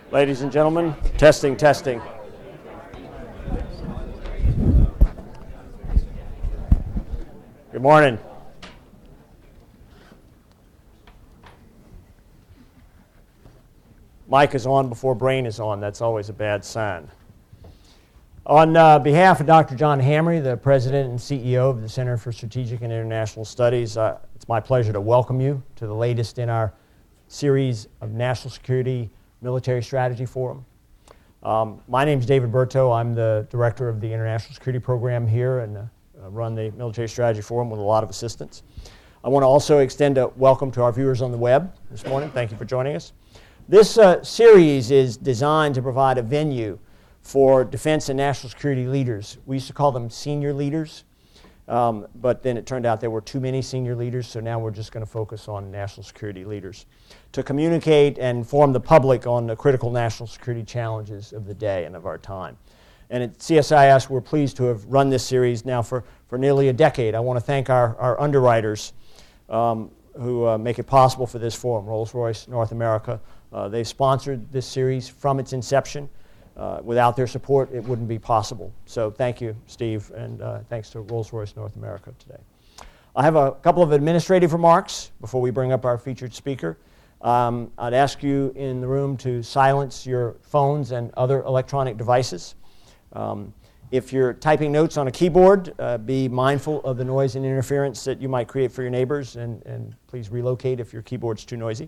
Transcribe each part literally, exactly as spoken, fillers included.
Ladies and gentlemen, testing, testing. Good morning. Mic is on before brain is on. That's always a bad sign. On uh, behalf of Doctor John Hamre, the President and C E O of the Center for Strategic and International Studies, uh, it's my pleasure to welcome you to the latest in our series of National Security Military Strategy Forum. Um, my name is David Berto. I'm the Director of the International Security Program here and uh, run the Military Strategy Forum with a lot of assistance. I want to also extend a welcome to our viewers on the web this morning. Thank you for joining us. This uh, series is designed to provide a venue for defense and national security leaders. We used to call them senior leaders, um, but then it turned out there were too many senior leaders, so now we're just going to focus on national security leaders to communicate and inform the public on the critical national security challenges of the day and of our time. And at C S I S, we're pleased to have run this series now for, for nearly a decade. I want to thank our, our underwriters um, who uh, make it possible for this forum, Rolls-Royce North America. Uh, they sponsored this series from its inception. Uh, without their support, it wouldn't be possible. So thank you, Steve, and uh, thanks to Rolls-Royce North America today. I have a couple of administrative remarks before we bring up our featured speaker. Um, I'd ask you in the room to silence your phones and other electronic devices. Um, if you're typing notes on a keyboard, uh, be mindful of the noise and interference that you might create for your neighbors, and, and please relocate if your keyboard's too noisy.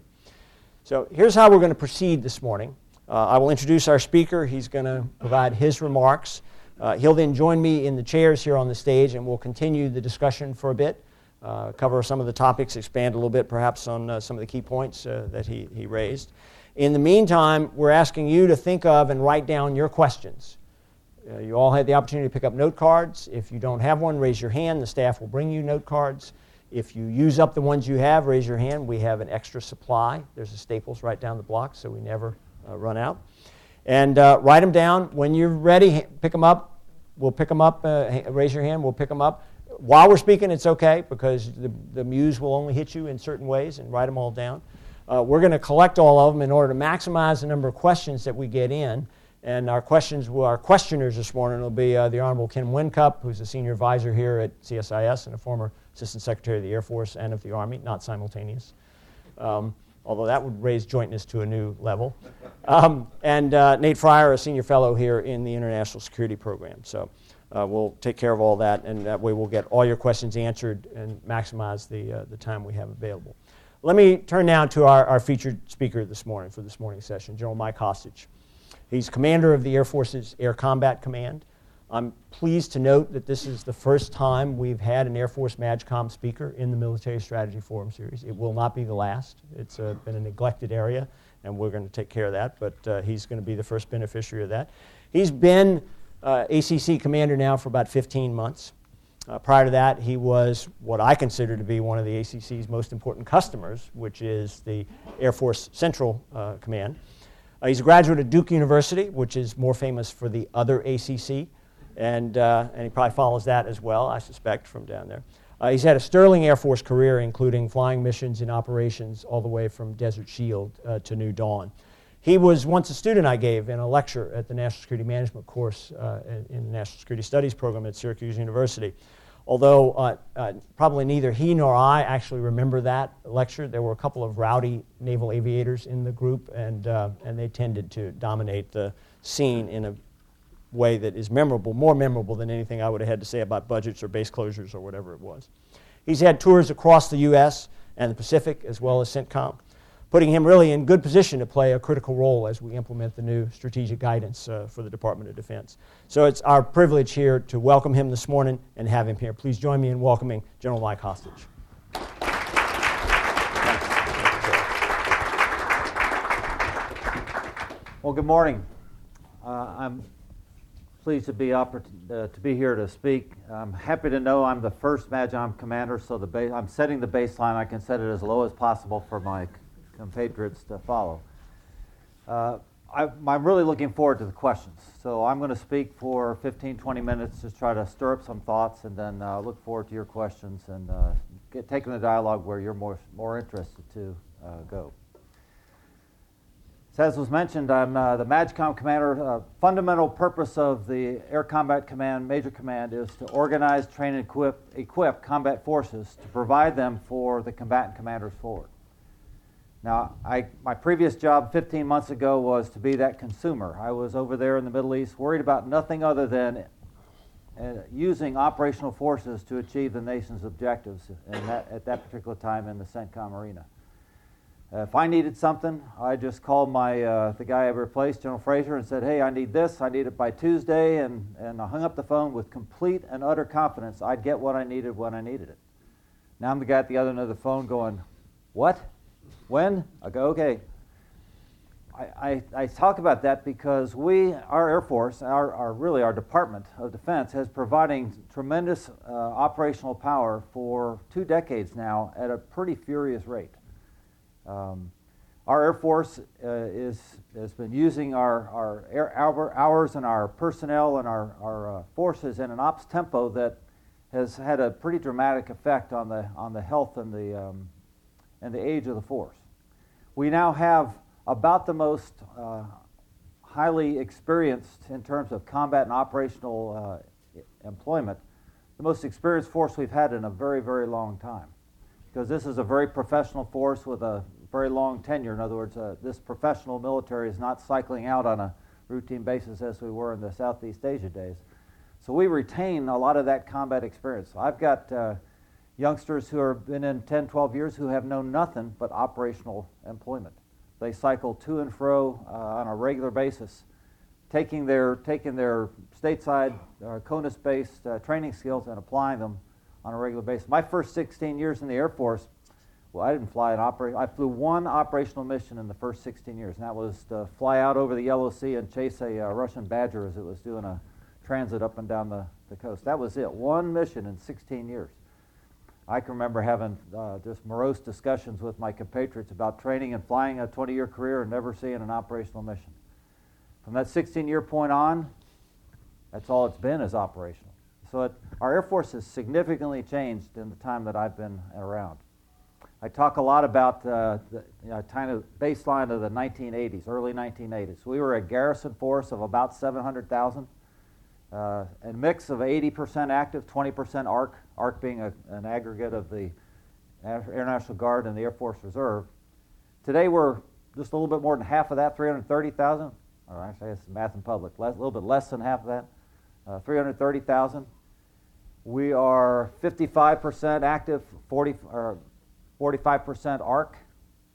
So here's how we're going to proceed this morning. Uh, I will introduce our speaker. He's going to provide his remarks. Uh, he'll then join me in the chairs here on the stage, and we'll continue the discussion for a bit, uh, cover some of the topics, expand a little bit perhaps on uh, some of the key points uh, that he, he raised. In the meantime, we're asking you to think of and write down your questions. Uh, you all had the opportunity to pick up note cards. If you don't have one, raise your hand. The staff will bring you note cards. If you use up the ones you have, raise your hand. We have an extra supply. There's a Staples right down the block, so we never Uh, run out. And uh, write them down. When you're ready, pick them up. We'll pick them up. Uh, raise your hand. We'll pick them up. While we're speaking, it's okay because the, the muse will only hit you in certain ways, and write them all down. Uh, we're going to collect all of them in order to maximize the number of questions that we get in. And our questions, will, our questioners this morning will be uh, the Honorable Ken Wynkoop, who's a senior advisor here at C S I S and a former Assistant Secretary of the Air Force and of the Army, not simultaneous. Um, although that would raise jointness to a new level. Um, and uh, Nate Fryer, a senior fellow here in the International Security Program. So uh, we'll take care of all that, and that way we'll get all your questions answered and maximize the, uh, the time we have available. Let me turn now to our, our featured speaker this morning for this morning's session, General Mike Hostage. He's commander of the Air Force's Air Combat Command. I'm pleased to note that this is the first time we've had an Air Force MAJCOM speaker in the Military Strategy Forum series. It will not be the last. It's uh, been a neglected area, and we're going to take care of that, but uh, he's going to be the first beneficiary of that. He's been uh, A C C commander now for about fifteen months. Uh, prior to that, he was what I consider to be one of the A C C's most important customers, which is the Air Force Central uh, Command. Uh, he's a graduate of Duke University, which is more famous for the other A C C. And, uh, and he probably follows that as well, I suspect, from down there. Uh, he's had a sterling Air Force career, including flying missions and operations all the way from Desert Shield uh, to New Dawn. He was once a student I gave in a lecture at the National Security Management course uh, in, in the National Security Studies program at Syracuse University. Although uh, uh, probably neither he nor I actually remember that lecture. There were a couple of rowdy naval aviators in the group, and, uh, and they tended to dominate the scene in a way that is memorable, more memorable than anything I would have had to say about budgets or base closures or whatever it was. He's had tours across the U S and the Pacific as well as CENTCOM, putting him really in good position to play a critical role as we implement the new strategic guidance uh, for the Department of Defense. So it's our privilege here to welcome him this morning and have him here. Please join me in welcoming General Mike Hostage. Well, good morning. Uh, I'm pleased to be oppor- uh, to be here to speak. I'm happy to know I'm the first MAJCOM commander, so the ba- I'm setting the baseline. I can set it as low as possible for my compatriots to follow. Uh, I, I'm really looking forward to the questions. So I'm going to speak for fifteen, twenty minutes to try to stir up some thoughts, and then uh, look forward to your questions and uh, get taking the dialogue where you're more more interested to uh, go. So as was mentioned, I'm uh, the MAJCOM commander. Uh, fundamental purpose of the Air Combat Command Major Command is to organize, train, and equip, equip combat forces to provide them for the combatant commanders forward. Now, I, my previous job fifteen months ago was to be that consumer. I was over there in the Middle East worried about nothing other than uh, using operational forces to achieve the nation's objectives in that, at that particular time in the CENTCOM arena. Uh, if I needed something, I just called my uh, the guy I replaced, General Fraser, and said, hey, I need this, I need it by Tuesday, and, and I hung up the phone with complete and utter confidence I'd get what I needed when I needed it. Now I'm the guy at the other end of the phone going, what? When? I go, okay. I, I, I talk about that because we, our Air Force, our, our really our Department of Defense, has providing tremendous uh, operational power for two decades now at a pretty furious rate. Um, our Air Force uh, is, has been using our, our air hour, hours and our personnel and our, our uh, forces in an ops tempo that has had a pretty dramatic effect on the, on the health and the, um, and the age of the force. We now have about the most uh, highly experienced in terms of combat and operational uh, employment, the most experienced force we've had in a very, very long time. Because this is a very professional force with a very long tenure. In other words, uh, this professional military is not cycling out on a routine basis as we were in the Southeast Asia days. So we retain a lot of that combat experience. I've got uh, youngsters who have been in ten, twelve years who have known nothing but operational employment. They cycle to and fro uh, on a regular basis, taking their, taking their stateside uh, CONUS-based uh, training skills and applying them on a regular basis. My first sixteen years in the Air Force, well, I didn't fly an operation. I flew one operational mission in the first sixteen years, and that was to fly out over the Yellow Sea and chase a uh, Russian Badger as it was doing a transit up and down the, the coast. That was it, one mission in sixteen years. I can remember having uh, just morose discussions with my compatriots about training and flying a twenty-year career and never seeing an operational mission. From that sixteen-year point on, that's all it's been is operational. So it, our Air Force has significantly changed in the time that I've been around. I talk a lot about uh, the you know, kind of baseline of the nineteen eighties, early nineteen eighties. We were a garrison force of about seven hundred thousand, uh, a mix of eighty percent active, twenty percent A R C, A R C being a, an aggregate of the Air National Guard and the Air Force Reserve. Today we're just a little bit more than half of that, three hundred thirty thousand, or actually that's math in public, less, a little bit less than half of that, uh, three hundred thirty thousand. We are fifty-five percent active, forty, or forty-five percent A R C.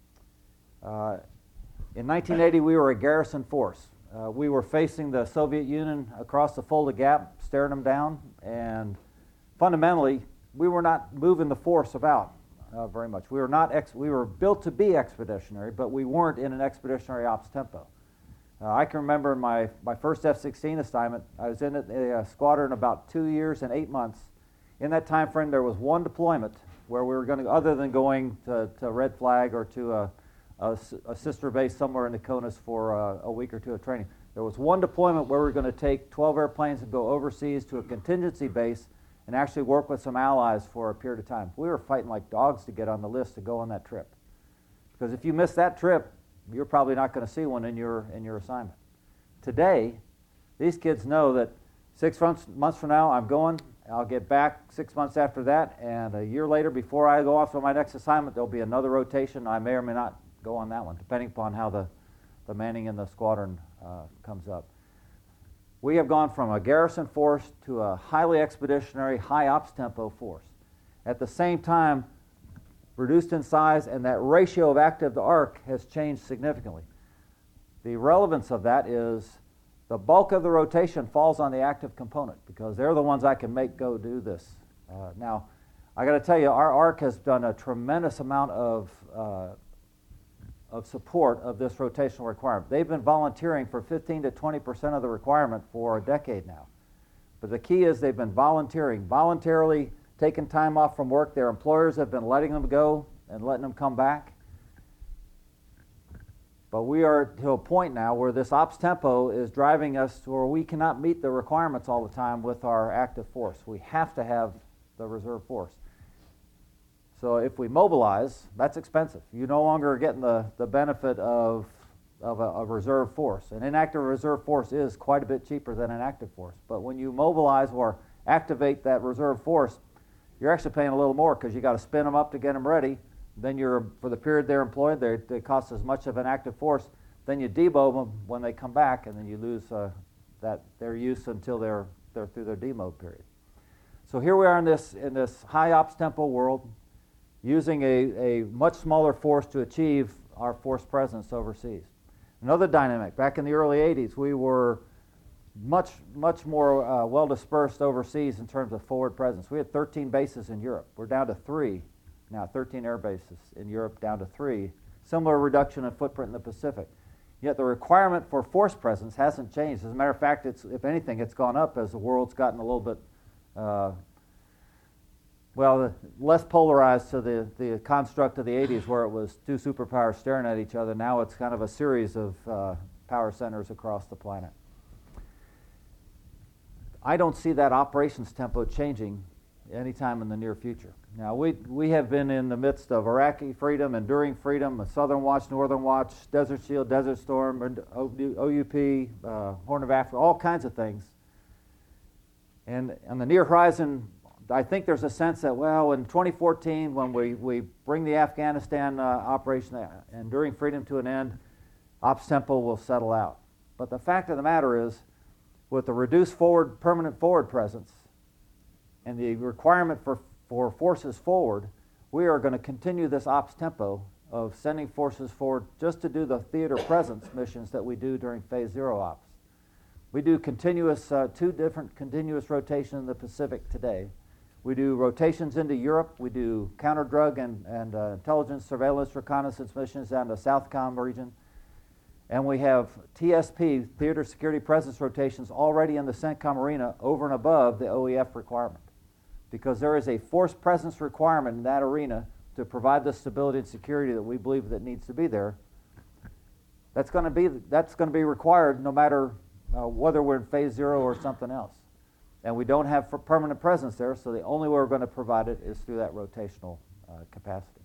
Uh, in nineteen eighty, we were a garrison force. Uh, we were facing the Soviet Union across the Fulda Gap, staring them down, and fundamentally, we were not moving the force about uh, very much. We were not ex- we were built to be expeditionary, but we weren't in an expeditionary ops tempo. Uh, I can remember my, my first F sixteen assignment. I was in a, a squadron about two years and eight months. In that time frame, there was one deployment where we were going to, other than going to, to Red Flag or to a, a, a sister base somewhere in the CONUS for a, a week or two of training. There was one deployment where we were going to take twelve airplanes and go overseas to a contingency base and actually work with some allies for a period of time. We were fighting like dogs to get on the list to go on that trip. Because if you miss that trip, you're probably not going to see one in your in your assignment. Today, these kids know that six months, months from now, I'm going, I'll get back six months after that, and a year later, before I go off on my next assignment, there'll be another rotation. I may or may not go on that one, depending upon how the, the manning in the squadron uh, comes up. We have gone from a garrison force to a highly expeditionary, high ops tempo force. At the same time, reduced in size, and that ratio of active to A R C has changed significantly. The relevance of that is the bulk of the rotation falls on the active component because they're the ones I can make go do this. Uh, now, I got to tell you, our A R C has done a tremendous amount of uh, of support of this rotational requirement. They've been volunteering for fifteen to twenty percent of the requirement for a decade now. But the key is they've been volunteering, voluntarily taking time off from work. Their employers have been letting them go and letting them come back. But we are to a point now where this ops tempo is driving us to where we cannot meet the requirements all the time with our active force. We have to have the reserve force. So if we mobilize, that's expensive. You no longer are getting the, the benefit of of a, a reserve force. An inactive reserve force is quite a bit cheaper than an active force. But when you mobilize or activate that reserve force, you're actually paying a little more because you got to spin them up to get them ready. Then you're, for the period they're employed, they they cost as much of an active force. Then you demob them when they come back, and then you lose uh, that their use until they're they're through their demob period. So here we are in this in this high ops tempo world, using a, a much smaller force to achieve our force presence overseas. Another dynamic, back in the early eighties, we were much, much more uh, well dispersed overseas in terms of forward presence. We had thirteen bases in Europe. We're down to three now, thirteen air bases in Europe, down to three. Similar reduction in footprint in the Pacific. Yet the requirement for force presence hasn't changed. As a matter of fact, it's, if anything, it's gone up as the world's gotten a little bit uh, well, less polarized to the, the construct of the eighties where it was two superpowers staring at each other. Now it's kind of a series of uh, power centers across the planet. I don't see that operations tempo changing anytime in the near future. Now, we we have been in the midst of Iraqi freedom, Enduring Freedom, Southern Watch, Northern Watch, Desert Shield, Desert Storm, O U P, uh, Horn of Africa, all kinds of things. And on the near horizon, I think there's a sense that, well, in twenty fourteen, when we, we bring the Afghanistan uh, operation uh, Enduring Freedom to an end, ops tempo will settle out. But the fact of the matter is, with the reduced forward, permanent forward presence and the requirement for, for forces forward, we are going to continue this ops tempo of sending forces forward just to do the theater presence missions that we do during Phase Zero ops. We do continuous, uh, two different continuous rotations in the Pacific today. We do rotations into Europe. We do counter-drug and, and uh, intelligence, surveillance, reconnaissance missions down the SOUTHCOM region. And we have T S P, Theater Security Presence rotations, already in the CENTCOM arena over and above the O E F requirement. Because there is a force presence requirement in that arena to provide the stability and security that we believe that needs to be there. That's going to be, that's going to be required no matter uh, whether we're in Phase Zero or something else. And we don't have permanent presence there, so the only way we're going to provide it is through that rotational uh, capacity.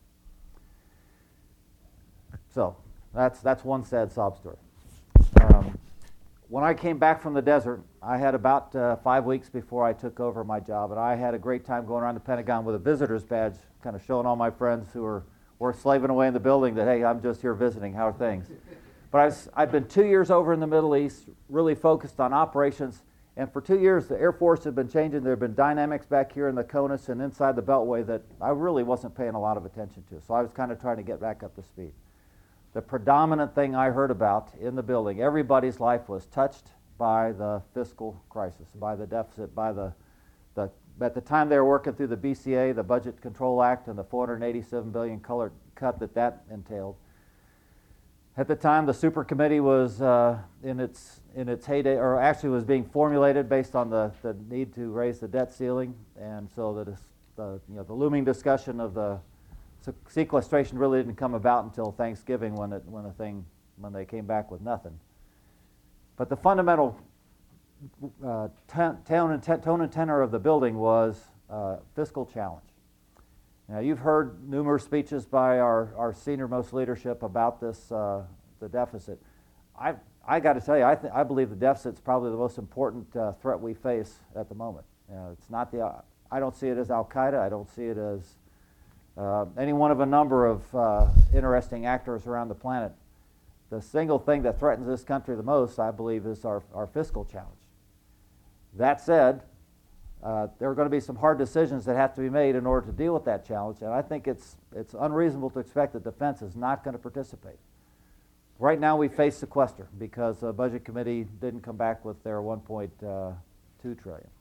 So that's that's one sad sob story. Um, when I came back from the desert, I had about uh, five weeks before I took over my job, and I had a great time going around the Pentagon with a visitor's badge, kind of showing all my friends who were, were slaving away in the building that, hey, I'm just here visiting, how are things? But I was, I'd been two years over in the Middle East, really focused on operations. And for two years, the Air Force had been changing. There had been dynamics back here in the CONUS and inside the Beltway that I really wasn't paying a lot of attention to. So I was kind of trying to get back up to speed. The predominant thing I heard about in the building, everybody's life was touched by the fiscal crisis, by the deficit, by the, the at the time they were working through the B C A, the Budget Control Act, and the four hundred eighty-seven billion dollars cut that that entailed. At the time, the super committee was uh, in its in its heyday, or actually was being formulated based on the, the need to raise the debt ceiling, and so the, the you know the looming discussion of the sequestration really didn't come about until Thanksgiving, when it when the thing when they came back with nothing. But the fundamental uh, tone and tone and tenor of the building was uh, fiscal challenge. Now, you've heard numerous speeches by our, our senior-most leadership about this, uh, the deficit. I I got to tell you, I, th- I believe the deficit's probably the most important uh, threat we face at the moment. Uh, it's not the uh, I don't see it as Al-Qaeda. I don't see it as uh, any one of a number of uh, interesting actors around the planet. The single thing that threatens this country the most, I believe, is our, our fiscal challenge. That said, Uh, there are going to be some hard decisions that have to be made in order to deal with that challenge, and I think it's it's unreasonable to expect that defense is not going to participate. Right now we face sequester because the Budget Committee didn't come back with their one point two trillion dollars.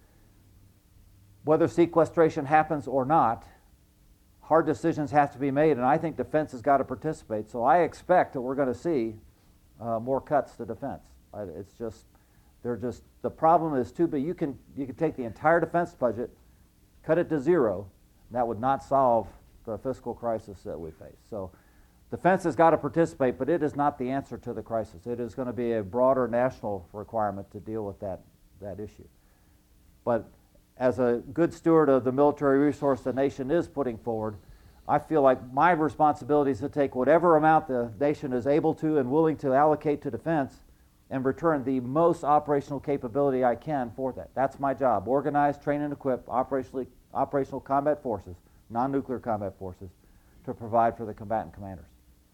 Whether sequestration happens or not, hard decisions have to be made, and I think defense has got to participate. So I expect that we're going to see uh, more cuts to defense. I, it's just They're just, the problem is too big. You can you can take the entire defense budget, cut it to zero, and that would not solve the fiscal crisis that we face. So defense has got to participate, but it is not the answer to the crisis. It is going to be a broader national requirement to deal with that, that issue. But as a good steward of the military resource the nation is putting forward, I feel like my responsibility is to take whatever amount the nation is able to and willing to allocate to defense and return the most operational capability I can for that. That's my job. Organize, train, and equip operationally, operational combat forces, non-nuclear combat forces, to provide for the combatant commanders.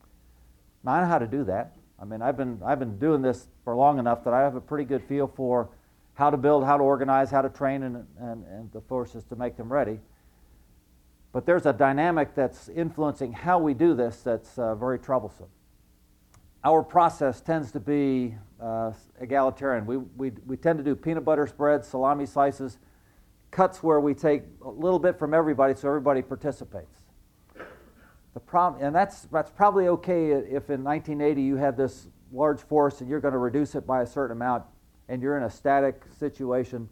Now, I know how to do that. I mean, I've been, I've been doing this for long enough that I have a pretty good feel for how to build, how to organize, how to train and, and, and the forces to make them ready. But there's a dynamic that's influencing how we do this that's uh, very troublesome. Our process tends to be uh, egalitarian. We, we, we tend to do peanut butter spreads, salami slices, cuts where we take a little bit from everybody so everybody participates. The problem, and that's, that's probably okay if in nineteen eighty you had this large force and you're going to reduce it by a certain amount and you're in a static situation,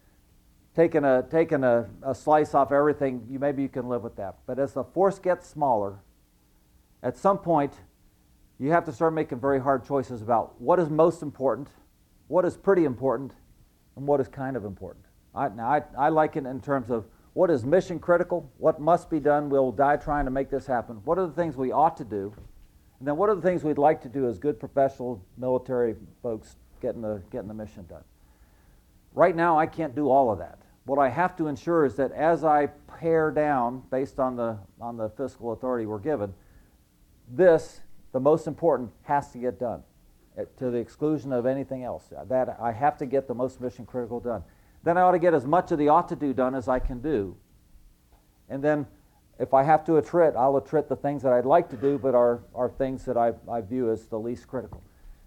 taking a, taking a, a slice off everything, you, maybe you can live with that. But as the force gets smaller, at some point you have to start making very hard choices about what is most important, what is pretty important, and what is kind of important. I, now, I, I like it in terms of what is mission critical, what must be done, we'll die trying to make this happen, what are the things we ought to do, and then what are the things we'd like to do as good professional military folks getting the, getting the mission done. Right now, I can't do all of that. What I have to ensure is that as I pare down, based on the, on the fiscal authority we're given, this, the most important, has to get done to the exclusion of anything else. That I have to get the most mission critical done. Then I ought to get as much of the ought to do done as I can do. And then if I have to attrit, I'll attrit the things that I'd like to do but are, are things that I, I view as the least critical.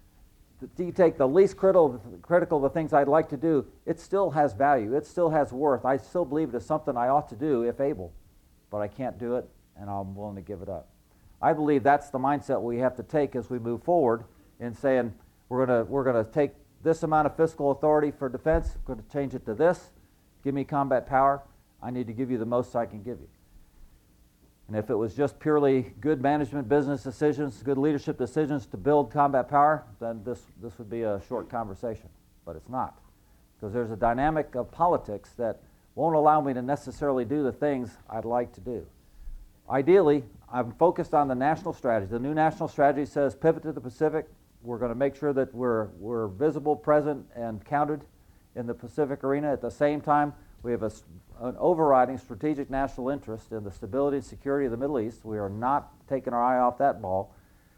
Do you take the least critical, critical of the things I'd like to do, it still has value. It still has worth. I still believe it is something I ought to do if able. But I can't do it, and I'm willing to give it up. I believe that's the mindset we have to take as we move forward in saying we're going to we're going to take this amount of fiscal authority for defense, we're going to change it to this, give me combat power, I need to give you the most I can give you. And if it was just purely good management business decisions, good leadership decisions to build combat power, then this, this would be a short conversation. But it's not. Because there's a dynamic of politics that won't allow me to necessarily do the things I'd like to do. Ideally, I'm focused on the national strategy. The new national strategy says pivot to the Pacific. We're going to make sure that we're, we're visible, present, and counted in the Pacific arena. At the same time, we have a, an overriding strategic national interest in the stability and security of the Middle East. We are not taking our eye off that ball.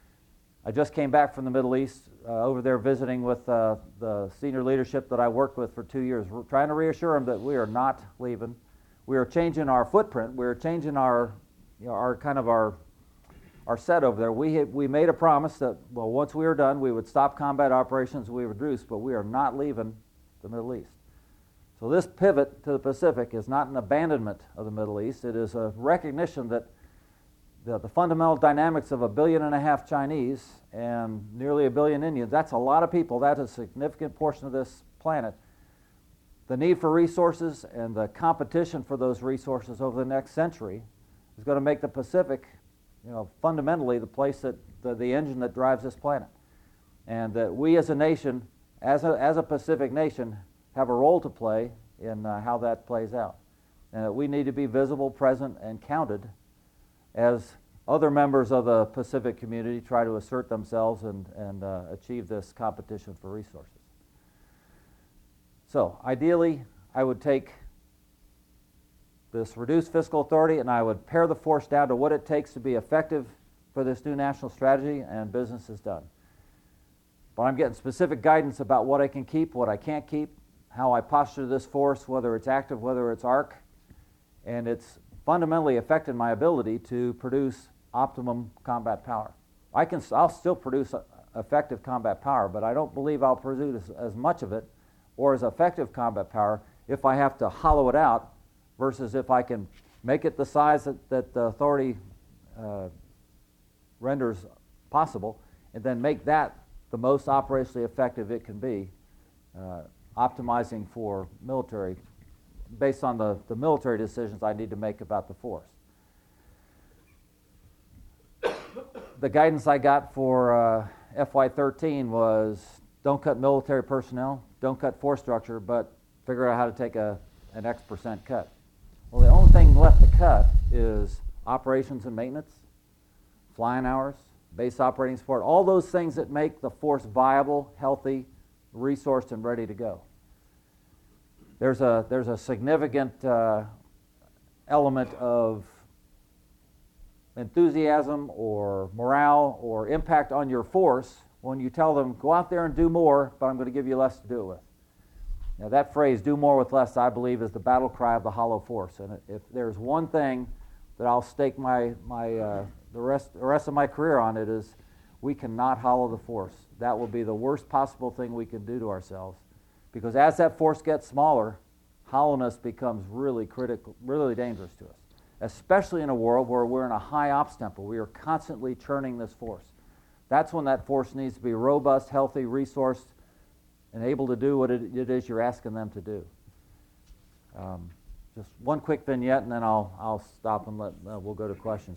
I just came back from the Middle East, uh, over there visiting with uh, the senior leadership that I worked with for two years, We're trying to reassure them that we are not leaving. We are changing our footprint. We are changing our, you know, our kind of our, our set over there. We had, we made a promise that, well, once we were done, we would stop combat operations, we would reduce, but we are not leaving the Middle East. So this pivot to the Pacific is not an abandonment of the Middle East. It is a recognition that the, the fundamental dynamics of a billion and a half Chinese and nearly a billion Indians, that's a lot of people. That's a significant portion of this planet. The need for resources and the competition for those resources over the next century is going to make the Pacific, you know, fundamentally the place that the, the engine that drives this planet. And that we as a nation, as a, as a Pacific nation, have a role to play in uh, how that plays out. And we need to be visible, present, and counted as other members of the Pacific community try to assert themselves and, and uh, achieve this competition for resources. So, ideally, I would take this reduced fiscal authority and I would pare the force down to what it takes to be effective for this new national strategy, and business is done. But I'm getting specific guidance about what I can keep, what I can't keep, how I posture this force, whether it's active, whether it's arc, and it's fundamentally affected my ability to produce optimum combat power. I can, I'll still produce effective combat power, but I don't believe I'll produce as, as much of it or as effective combat power if I have to hollow it out versus if I can make it the size that, that the authority uh, renders possible, and then make that the most operationally effective it can be, uh, optimizing for military, based on the, the military decisions I need to make about the force. The guidance I got for uh, F Y thirteen was don't cut military personnel, don't cut force structure, but figure out how to take a, an X percent cut. Well, the only thing left to cut is operations and maintenance, flying hours, base operating support, all those things that make the force viable, healthy, resourced, and ready to go. There's a, there's a significant uh, element of enthusiasm or morale or impact on your force when you tell them, go out there and do more, but I'm going to give you less to do it with. Now, that phrase, do more with less, I believe, is the battle cry of the hollow force. And if there's one thing that I'll stake my, my, uh, the, rest, the rest of my career on, it is we cannot hollow the force. That will be the worst possible thing we can do to ourselves. Because as that force gets smaller, hollowness becomes really critical, really dangerous to us, especially in a world where we're in a high ops tempo. We are constantly churning this force. That's when that force needs to be robust, healthy, resourced, and able to do what it, it is you're asking them to do. Um, just one quick vignette, and then I'll I'll stop and let uh, we'll go to questions.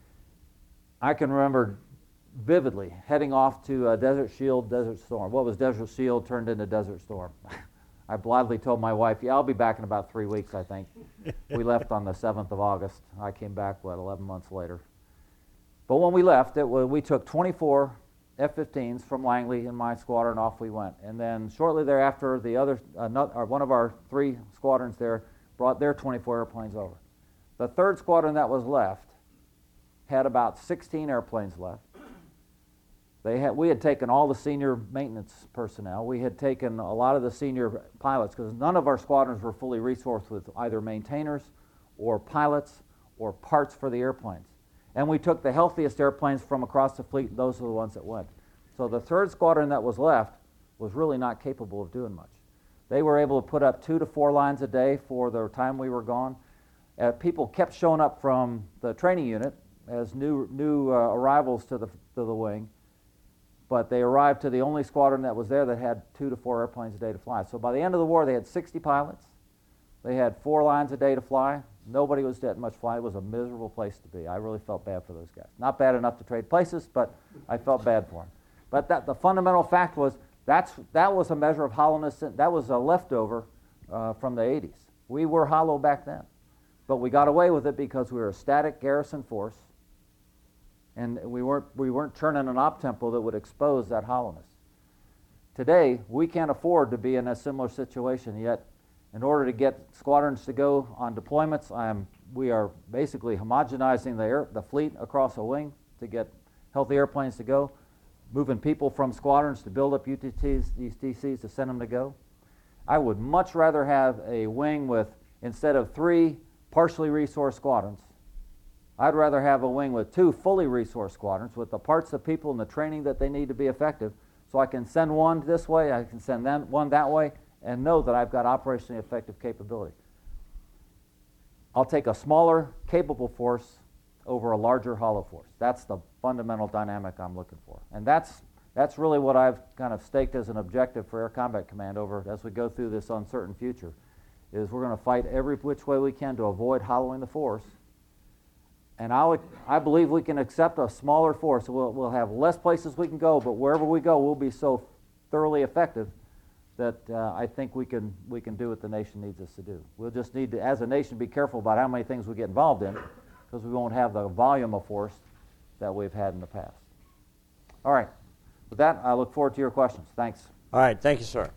I can remember vividly heading off to uh, Desert Shield, Desert Storm. What was Desert Shield turned into Desert Storm. I blithely told my wife, yeah, I'll be back in about three weeks, I think. We left on the seventh of August. I came back, what, eleven months later. But when we left, it was, we took twenty-four F fifteens from Langley in my squadron, off we went. And then shortly thereafter, the other, uh, not, or one of our three squadrons there brought their twenty-four airplanes over. The third squadron that was left had about sixteen airplanes left. They had, we had taken all the senior maintenance personnel. We had taken a lot of the senior pilots, because none of our squadrons were fully resourced with either maintainers or pilots or parts for the airplanes. And we took the healthiest airplanes from across the fleet, and those are the ones that went. So the third squadron that was left was really not capable of doing much. They were able to put up two to four lines a day for the time we were gone. Uh, people kept showing up from the training unit as new new uh, arrivals to the to the wing, but they arrived to the only squadron that was there that had two to four airplanes a day to fly. So by the end of the war, they had sixty pilots. They had four lines a day to fly. Nobody was getting much flying. It was a miserable place to be. I really felt bad for those guys. Not bad enough to trade places, but I felt bad for them. But that, the fundamental fact was that's, that was a measure of hollowness. That was a leftover uh, from the eighties. We were hollow back then. But we got away with it because we were a static garrison force, and we weren't, we weren't churning an op tempo that would expose that hollowness. Today, we can't afford to be in a similar situation, yet in order to get squadrons to go on deployments, I'm, we are basically homogenizing the, air, the fleet across a wing to get healthy airplanes to go, moving people from squadrons to build up U T Ts, these D Cs to send them to go. I would much rather have a wing with, instead of three partially resourced squadrons, I'd rather have a wing with two fully resourced squadrons with the parts, the people, and the training that they need to be effective, so I can send one this way, I can send them, one that way, and know that I've got operationally effective capability. I'll take a smaller, capable force over a larger hollow force. That's the fundamental dynamic I'm looking for. And that's that's really what I've kind of staked as an objective for Air Combat Command over as we go through this uncertain future, is we're going to fight every which way we can to avoid hollowing the force. And I'll, I believe we can accept a smaller force. We'll, we'll have less places we can go, but wherever we go, we'll be so thoroughly effective that uh, I think we can we can do what the nation needs us to do. We'll just need to, as a nation, be careful about how many things we get involved in, because we won't have the volume of force that we've had in the past. All right. With that, I look forward to your questions. Thanks. All right. Thank you, sir.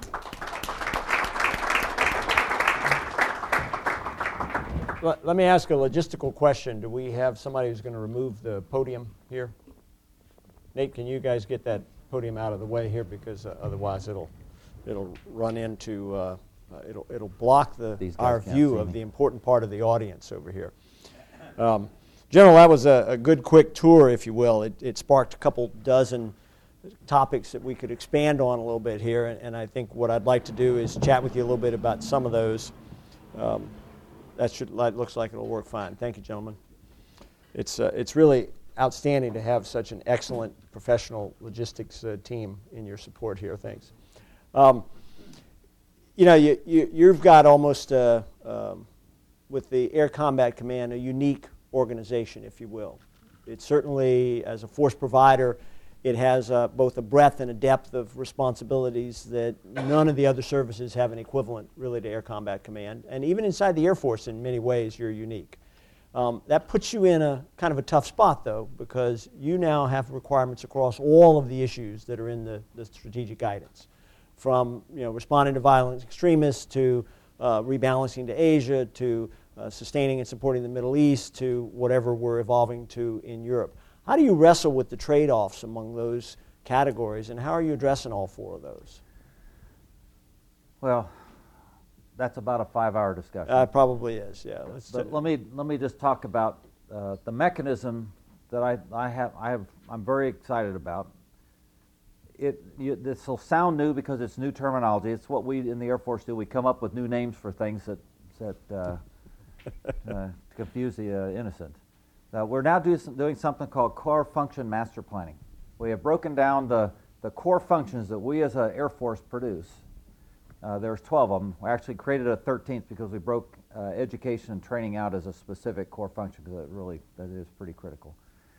Let, let me ask a logistical question. Do we have somebody who's going to remove the podium here? Nate, can you guys get that podium out of the way here, because uh, otherwise it'll it'll run into uh, uh, it'll it'll block the our view of the important part of the audience over here. Um, General, that was a, a good quick tour, if you will. It, it sparked a couple dozen topics that we could expand on a little bit here, and, and I think what I'd like to do is chat with you a little bit about some of those. Um, that should that looks like it'll work fine. Thank you, gentlemen. It's uh, it's really outstanding to have such an excellent professional logistics uh, team in your support here. Thanks. Um, you know, you, you, you've got almost, uh, um, with the Air Combat Command, a unique organization, if you will. It certainly, as a force provider, it has uh, both a breadth and a depth of responsibilities that none of the other services have an equivalent, really, to Air Combat Command. And even inside the Air Force, in many ways, you're unique. Um, that puts you in a kind of a tough spot, though, because you now have requirements across all of the issues that are in the, the strategic guidance, from you know responding to violent extremists to uh, rebalancing to Asia to uh, sustaining and supporting the Middle East to whatever we're evolving to in Europe. How do you wrestle with the trade-offs among those categories, and how are you addressing all four of those? Well, that's about a five-hour discussion. Uh, it probably is, yeah. Let's But let me let me just talk about uh, the mechanism that I I have I have I'm very excited about. It you, this will sound new because it's new terminology. It's what we in the Air Force do. We come up with new names for things that that uh, uh, confuse the uh, innocent. Uh, we're now do, doing something called core function master planning. We have broken down the the core functions that we as an Air Force produce. Uh, there's twelve of them. We actually created a thirteenth because we broke uh, education and training out as a specific core function because it really that is pretty critical.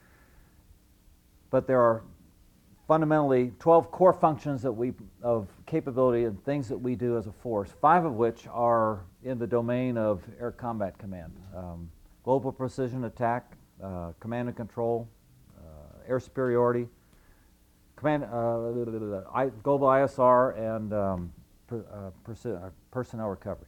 But there are fundamentally twelve core functions that we of capability and things that we do as a force. Five of which are in the domain of Air Combat Command: um, global precision attack, uh, command and control, uh, air superiority, command, uh, I, global I S R, and um, Per, uh, persi- uh, personnel recovery.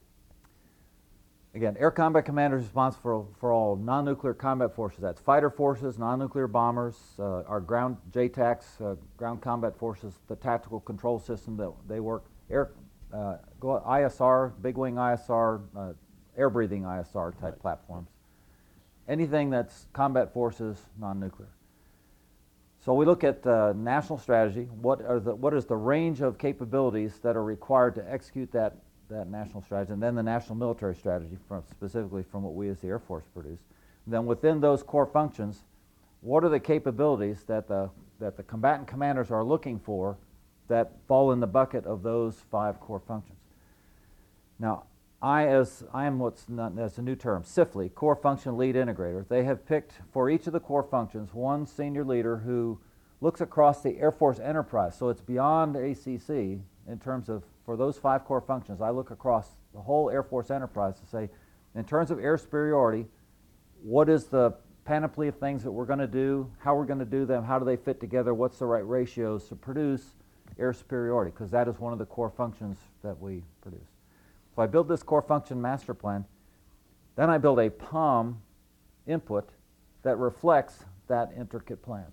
Again, Air Combat Commander is responsible for, for all non-nuclear combat forces. That's fighter forces, non-nuclear bombers, uh, our ground J TACs, uh, ground combat forces, the tactical control system that they work, air uh, I S R, big wing I S R, uh, air breathing I S R type right. platforms. Anything that's combat forces, non-nuclear. So we look at uh, national strategy. What are the what is the range of capabilities that are required to execute that that national strategy, and then the national military strategy, from specifically from what we as the Air Force produce. And then within those core functions, what are the capabilities that the that the combatant commanders are looking for that fall in the bucket of those five core functions? Now, I as I am what's not that's a new term, C I F L I, Core Function Lead Integrator. They have picked for each of the core functions one senior leader who looks across the Air Force enterprise. So it's beyond A C C in terms of, for those five core functions, I look across the whole Air Force enterprise to say, in terms of air superiority, what is the panoply of things that we're going to do, how we're going to do them, how do they fit together, what's the right ratios to produce air superiority, because that is one of the core functions that we produce. So I build this core function master plan. Then I build a P O M input that reflects that intricate plan.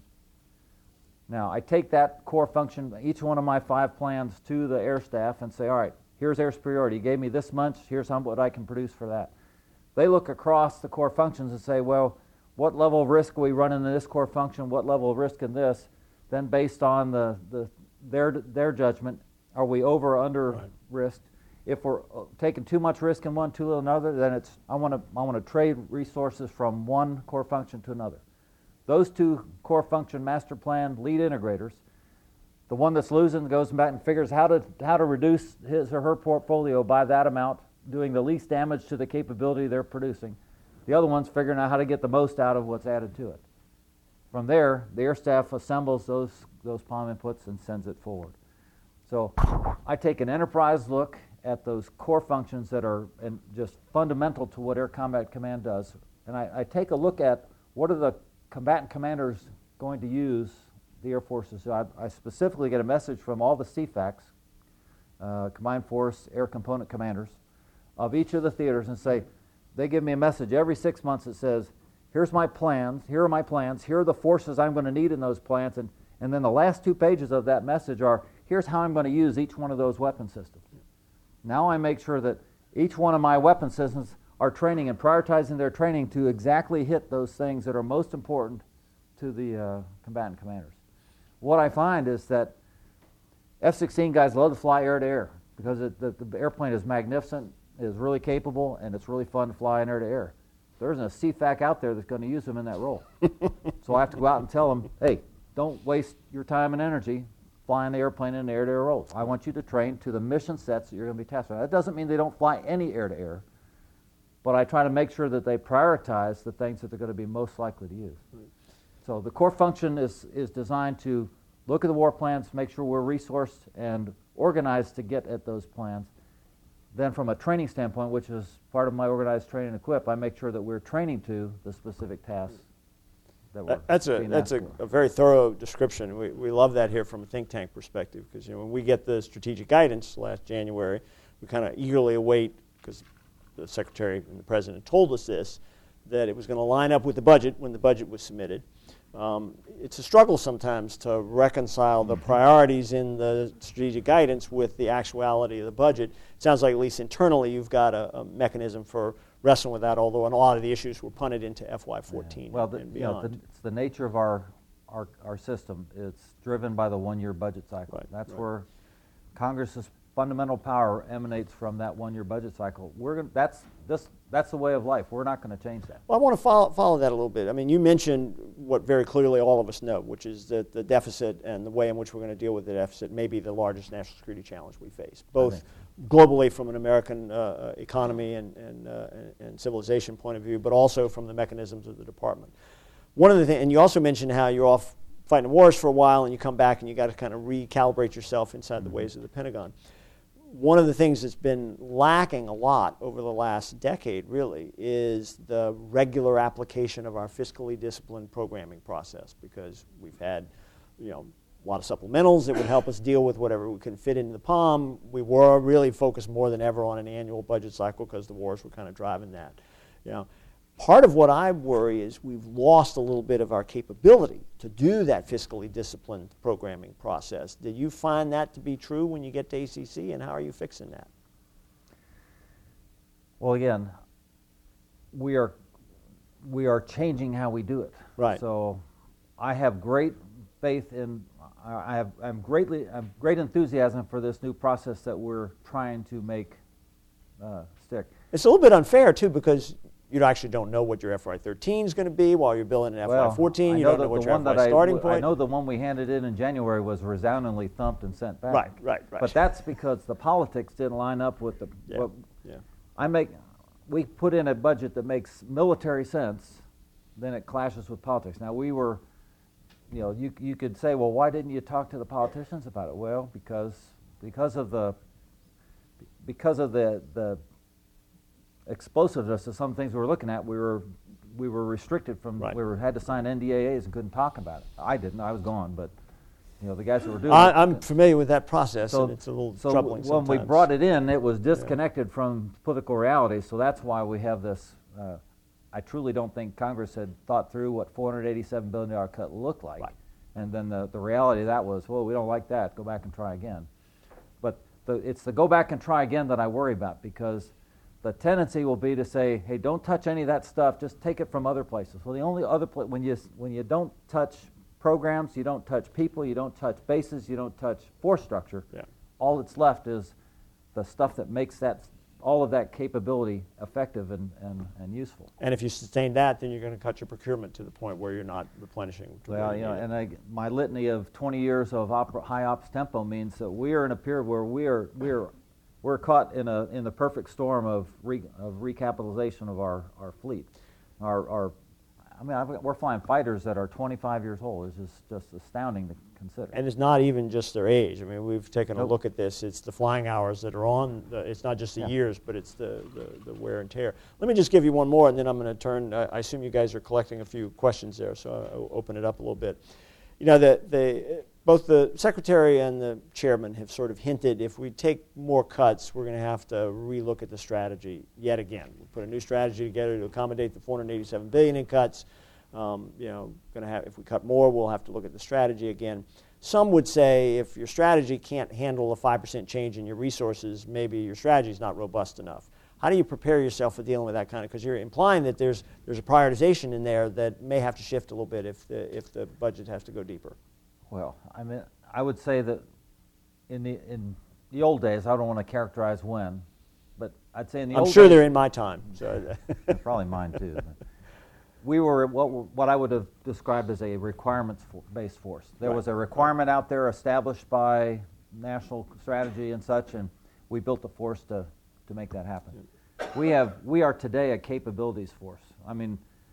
Now, I take that core function, each one of my five plans, to the air staff and say, all right, here's air superiority. You gave me this much. Here's how, what I can produce for that. They look across the core functions and say, well, what level of risk are we running in this core function? What level of risk in this? Then based on the, the their their judgment, are we over or under right. risk? If we're taking too much risk in one, too little in another, then it's I want to I want to trade resources from one core function to another. Those two core function master plan lead integrators, the one that's losing goes back and figures how to how to reduce his or her portfolio by that amount, doing the least damage to the capability they're producing. The other one's figuring out how to get the most out of what's added to it. From there, the air staff assembles those those P O M inputs and sends it forward. So I take an enterprise look at those core functions that are and just fundamental to what Air Combat Command does, and I, I take a look at what are the combatant commanders going to use the Air Forces. So I, I specifically get a message from all the C FACs, uh, Combined Force Air Component Commanders, of each of the theaters and say, they give me a message every six months that says, here's my plans, here are my plans, here are the forces I'm going to need in those plans, and, and then the last two pages of that message are, here's how I'm going to use each one of those weapon systems. Now I make sure that each one of my weapon systems are training and prioritizing their training to exactly hit those things that are most important to the uh, combatant commanders. What I find is that F sixteen guys love to fly air-to-air because it, the, the airplane is magnificent, is really capable, and it's really fun to fly in air-to-air. There isn't a C FAC out there that's going to use them in that role. So I have to go out and tell them, hey, don't waste your time and energy flying the airplane in the air-to-air role. I want you to train to the mission sets that you're going to be tasked with. That doesn't mean they don't fly any air-to-air, but I try to make sure that they prioritize the things that they're going to be most likely to use. Right. So the core function is, is designed to look at the war plans, make sure we're resourced and organized to get at those plans. then from a training standpoint, which is part of my organized training and equip, I make sure that we're training to the specific tasks that we're That- That's a being that's asked a, for. a very thorough description. We we love that here from a think tank perspective, because you know when we get the strategic guidance last January, we kind of eagerly await, because the Secretary and the President told us this, that it was going to line up with the budget when the budget was submitted. Um, it's a struggle sometimes to reconcile the priorities in the strategic guidance with the actuality of the budget. It sounds like at least internally you've got a, a mechanism for wrestling with that, although a lot of the issues were punted into F Y fourteen Well, the, and you know, beyond. the, it's the nature of our, our our system. It's driven by the one-year budget cycle. Right, That's right. where Congress's fundamental power emanates from, that one-year budget cycle. We're gonna, that's this that's the way of life. We're not going to change that. Well, I want to follow, follow that a little bit. I mean, you mentioned what very clearly all of us know, which is that the deficit and the way in which we're going to deal with the deficit may be the largest national security challenge we face, both globally from an American uh, economy and, and, uh, and civilization point of view, but also from the mechanisms of the department. One of the things, and you also mentioned how you're off fighting wars for a while and you come back and you got to kind of recalibrate yourself inside mm-hmm. the ways of the Pentagon. One of the things that's been lacking a lot over the last decade, really, is the regular application of our fiscally disciplined programming process, because we've had, you know, a lot of supplementals that would help us deal with whatever we can fit into the P O M. We were really focused more than ever on an annual budget cycle because the wars were kind of driving that. You know, part of what I worry is we've lost a little bit of our capability to do that fiscally disciplined programming process. Did you find that to be true when you get to A C C, and how are you fixing that? Well, again, we are we are changing how we do it. Right. So, I have great faith in. I have I'm greatly I'm great enthusiasm for this new process that we're trying to make uh, stick. It's a little bit unfair too, because you actually don't know what your F Y thirteen is going to be while you're building an well, F Y fourteen. You know don't know what your F Y I, starting point. I know the one we handed in in January was resoundingly thumped and sent back. Right, right, right. But that's because the politics didn't line up with the. Yeah, what, yeah. I make. We put in a budget that makes military sense, then it clashes with politics. Now we were, you know, you you could say, well, why didn't you talk to the politicians about it? Well, because because of the because of the the. explosiveness of some things we were looking at, we were we were restricted from. Right. We were had to sign N D A As and couldn't talk about it. I didn't. I was gone, but you know the guys that were doing I, it. I'm familiar with that process, So, and it's a little so troubling when we sometimes. brought it in, it was disconnected from political reality. So that's why we have this. Uh, I truly don't think Congress had thought through what four hundred eighty-seven billion dollars cut looked like, Right. and then the the reality of that was, well, we don't like that. Go back and try again. But the, it's the go back and try again that I worry about, because the tendency will be to say, hey, don't touch any of that stuff, just take it from other places. Well, the only other place, when you, when you don't touch programs, you don't touch people, you don't touch bases, you don't touch force structure, Yeah. all that's left is the stuff that makes that, all of that capability effective and, and, and useful. And if you sustain that, then you're going to cut your procurement to the point where you're not replenishing. to Well, where you know, need it. and I, my litany of twenty years of op- high ops tempo means that we are in a period where we are, we are We're caught in a in the perfect storm of re, of recapitalization of our, our fleet. Our, our I mean, I've, we're flying fighters that are twenty-five years old. It's just, just astounding to consider. And it's not even just their age. I mean, we've taken a Nope. look at this. It's the flying hours that are on. The, it's not just the Yeah. years, but it's the, the, the wear and tear. Let me just give you one more, and then I'm going to turn. Uh, I assume you guys are collecting a few questions there, so I'll open it up a little bit. You know, the, the, both the Secretary and the Chairman have sort of hinted if we take more cuts, we're going to have to relook at the strategy yet again. We put a new strategy together to accommodate the four hundred eighty-seven billion dollars in cuts. Um, you know, going to have if we cut more, we'll have to look at the strategy again. Some would say if your strategy can't handle a five percent change in your resources, maybe your strategy is not robust enough. How do you prepare yourself for dealing with that kind of? Because you're implying that there's there's a prioritization in there that may have to shift a little bit if the if the budget has to go deeper. Well, I mean, I would say that in the in the old days, I don't want to characterize when, but I'd say in the I'm old sure days, they're in my time. So probably mine too. but We were at what what I would have described as a requirements-based force. There Right. was a requirement out there established by national strategy and such, and we built a force to, to make that happen. We have we are today a capabilities force. I mean,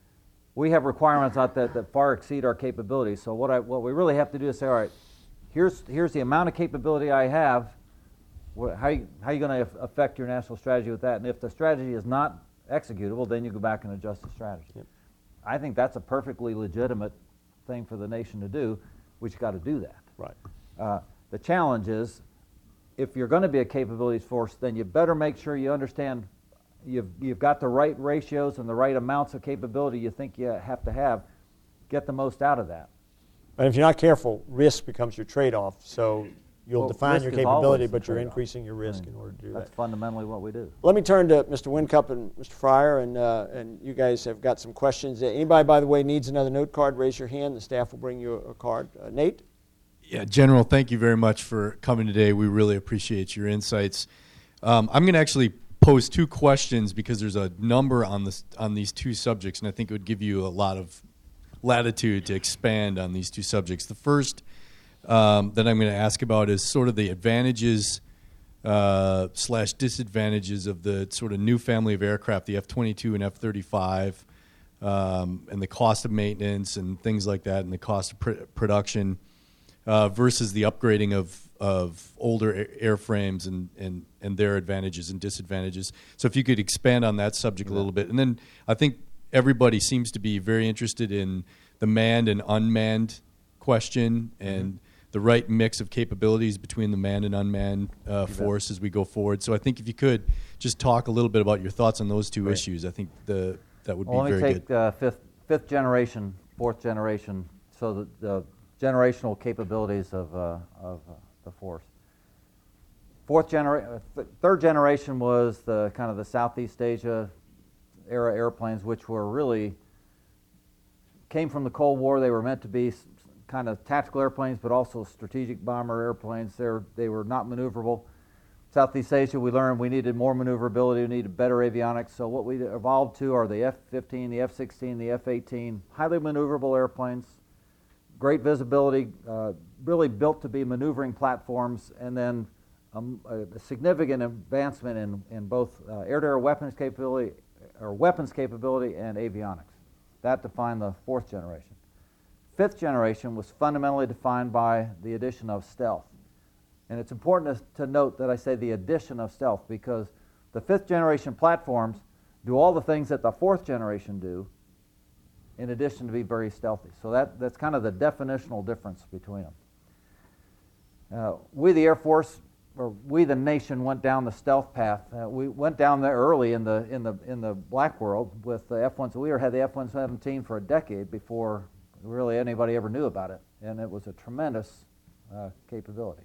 we have requirements out there that far exceed our capabilities. So what I what we really have to do is say, all right, here's here's the amount of capability I have. Wh- How you, how you going to affect your national strategy with that? And if the strategy is not executable, then you go back and adjust the strategy. Yep. I think that's a perfectly legitimate thing for the nation to do. We just got to do that. Right. Uh, the challenge is, if you're going to be a capabilities force, then you better make sure you understand you've you've got the right ratios and the right amounts of capability you think you have to have. Get the most out of that. And if you're not careful, risk becomes your trade-off. So you'll Well, define risk your is capability, always the but you're trade-off. increasing your risk I mean, in order to do That's that. fundamentally what we do. Let me turn to Mister Wincup and Mister Fryer, and uh, and you guys have got some questions. Anybody, by the way, needs another note card, raise your hand. The staff will bring you a, a card. Uh, Nate? Yeah, General, thank you very much for coming today. We really appreciate your insights. Um, I'm going to actually pose two questions because there's a number on this on these two subjects, and I think it would give you a lot of latitude to expand on these two subjects. The first um, that I'm going to ask about is sort of the advantages uh, slash disadvantages of the sort of new family of aircraft, the F twenty-two and F thirty-five, um, and the cost of maintenance and things like that, and the cost of pr- production. Uh, versus the upgrading of of older air- airframes and, and, and their advantages and disadvantages. So if you could expand on that subject Yeah. a little bit. And then I think everybody seems to be very interested in the manned and unmanned question and mm-hmm. the right mix of capabilities between the manned and unmanned uh, force as we go forward. So I think if you could just talk a little bit about your thoughts on those two Great. issues, I think the that would Well, be let very me take good. uh, fifth fifth generation, fourth generation, so that the generational capabilities of uh, of uh, the force. Fourth genera- th- third generation was the kind of the Southeast Asia era airplanes, which were really came from the Cold War. They were meant to be s- kind of tactical airplanes, but also strategic bomber airplanes. They're, they were not maneuverable. Southeast Asia, we learned we needed more maneuverability, we needed better avionics. So what we evolved to are the F fifteen, the F sixteen, the F eighteen, highly maneuverable airplanes. Great visibility, uh, really built to be maneuvering platforms, and then um, a, a significant advancement in, in both uh, air-to-air weapons capability, or weapons capability, and avionics. That defined the fourth generation. Fifth generation was fundamentally defined by the addition of stealth. And it's important to, to note that I say the addition of stealth, because the fifth generation platforms do all the things that the fourth generation do, in addition to be very stealthy. So that, that's kind of the definitional difference between them. Uh, we, the Air Force, or we, the nation, went down the stealth path. Uh, we went down there early in the in the in the black world with the F one. So we had the F one seventeen for a decade before really anybody ever knew about it, and it was a tremendous uh, capability.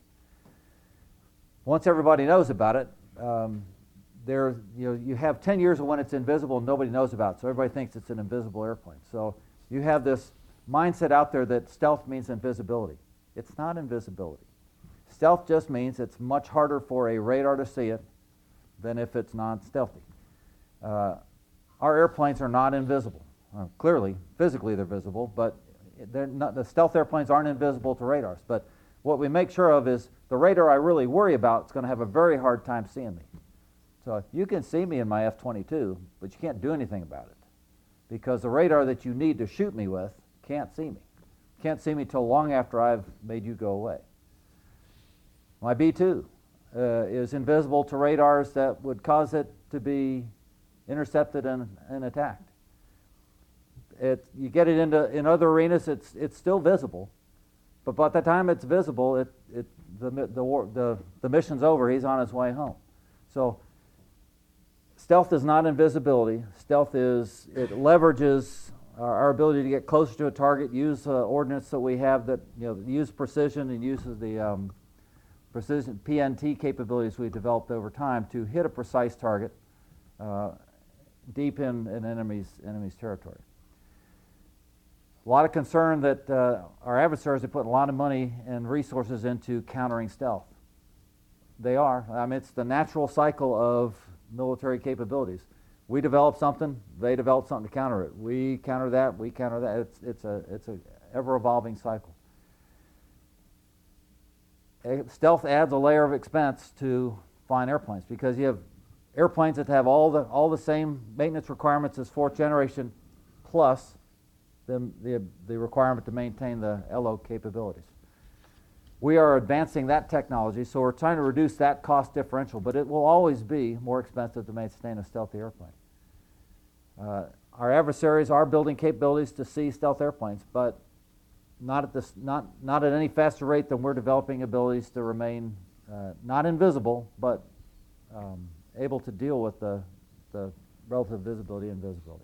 Once everybody knows about it, um, there, you know, you have ten years of when it's invisible and nobody knows about it, so everybody thinks it's an invisible airplane. So you have this mindset out there that stealth means invisibility. It's not invisibility. Stealth just means it's much harder for a radar to see it than if it's non-stealthy. Uh, our airplanes are not invisible. Uh, clearly, physically they're visible, but they're not, the stealth airplanes aren't invisible to radars. But what we make sure of is the radar I really worry about is going to have a very hard time seeing me. So you can see me in my F twenty-two, but you can't do anything about it, because the radar that you need to shoot me with can't see me. Can't see me till long after I've made you go away. My B two uh, is invisible to radars that would cause it to be intercepted and, and attacked. It, you get it into in other arenas, it's it's still visible, but by the time it's visible, it, it the the, war, the the mission's over. He's on his way home. So stealth is not invisibility. Stealth is, it leverages our, our ability to get closer to a target, use uh, ordnance that we have that, you know, use precision and uses the um, precision P N T capabilities we've developed over time to hit a precise target uh, deep in an enemy's, enemy's territory. A lot of concern that uh, our adversaries are putting a lot of money and resources into countering stealth. They are. I mean, it's the natural cycle of military capabilities. We develop something, they develop something to counter it. We counter that, we counter that. It's it's a it's a ever-evolving cycle. Stealth adds a layer of expense to flying airplanes, because you have airplanes that have all the all the same maintenance requirements as fourth generation, plus the the, the requirement to maintain the L O capabilities. We are advancing that technology, so we're trying to reduce that cost differential, but it will always be more expensive to maintain a stealthy airplane. Uh, our adversaries are building capabilities to see stealth airplanes, but not at this, not not at any faster rate than we're developing abilities to remain uh, not invisible, but um, able to deal with the the relative visibility and visibility.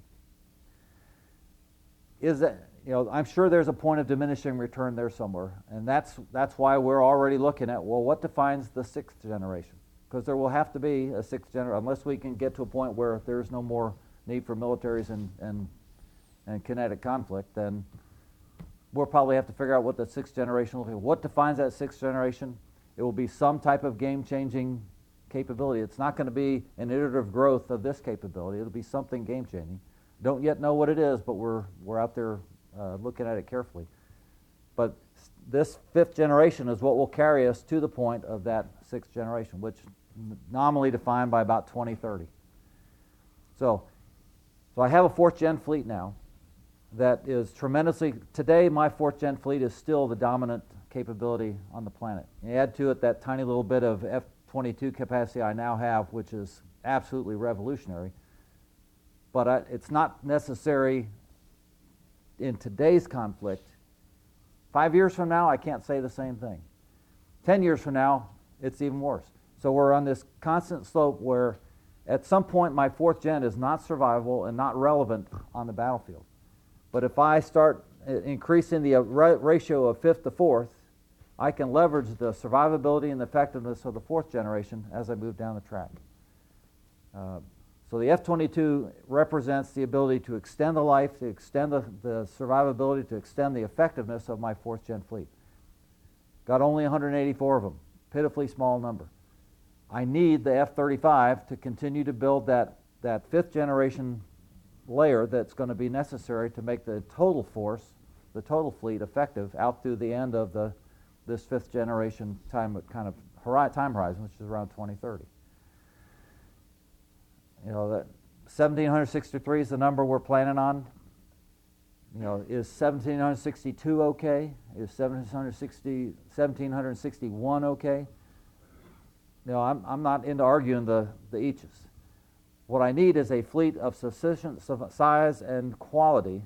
Is that, you know, I'm sure there's a point of diminishing return there somewhere, and that's that's why we're already looking at, well, what defines the sixth generation? Because there will have to be a sixth generation, unless we can get to a point where there's no more need for militaries and, and, and kinetic conflict, then we'll probably have to figure out what the sixth generation will be. What defines that sixth generation? It will be some type of game-changing capability. It's not going to be an iterative growth of this capability. It'll be something game-changing. Don't yet know what it is, but we're we're out there uh, looking at it carefully. But this fifth generation is what will carry us to the point of that sixth generation, which nominally defined by about twenty thirty. So, so I have a fourth gen fleet now that is tremendously, today my fourth gen fleet is still the dominant capability on the planet. You add to it that tiny little bit of F twenty-two capacity I now have, which is absolutely revolutionary. But I, it's not necessary in today's conflict. Five years from now, I can't say the same thing. Ten years from now, it's even worse. So we're on this constant slope where at some point my fourth gen is not survivable and not relevant on the battlefield. But if I start increasing the ratio of fifth to fourth, I can leverage the survivability and the effectiveness of the fourth generation as I move down the track. Uh, so the F twenty-two represents the ability to extend the life, to extend the, the survivability, to extend the effectiveness of my fourth gen fleet. Got only one hundred eighty-four of them, pitifully small number. I need the F thirty-five to continue to build that, that fifth generation layer that's going to be necessary to make the total force, the total fleet effective out through the end of the this fifth generation time kind of hori- time horizon, which is around twenty thirty. You know, that seventeen sixty-three is the number we're planning on. You know, is seventeen sixty-two okay? Is seventeen sixty, seventeen sixty-one okay? You know, I'm I'm not into arguing the the eaches. What I need is a fleet of sufficient size and quality.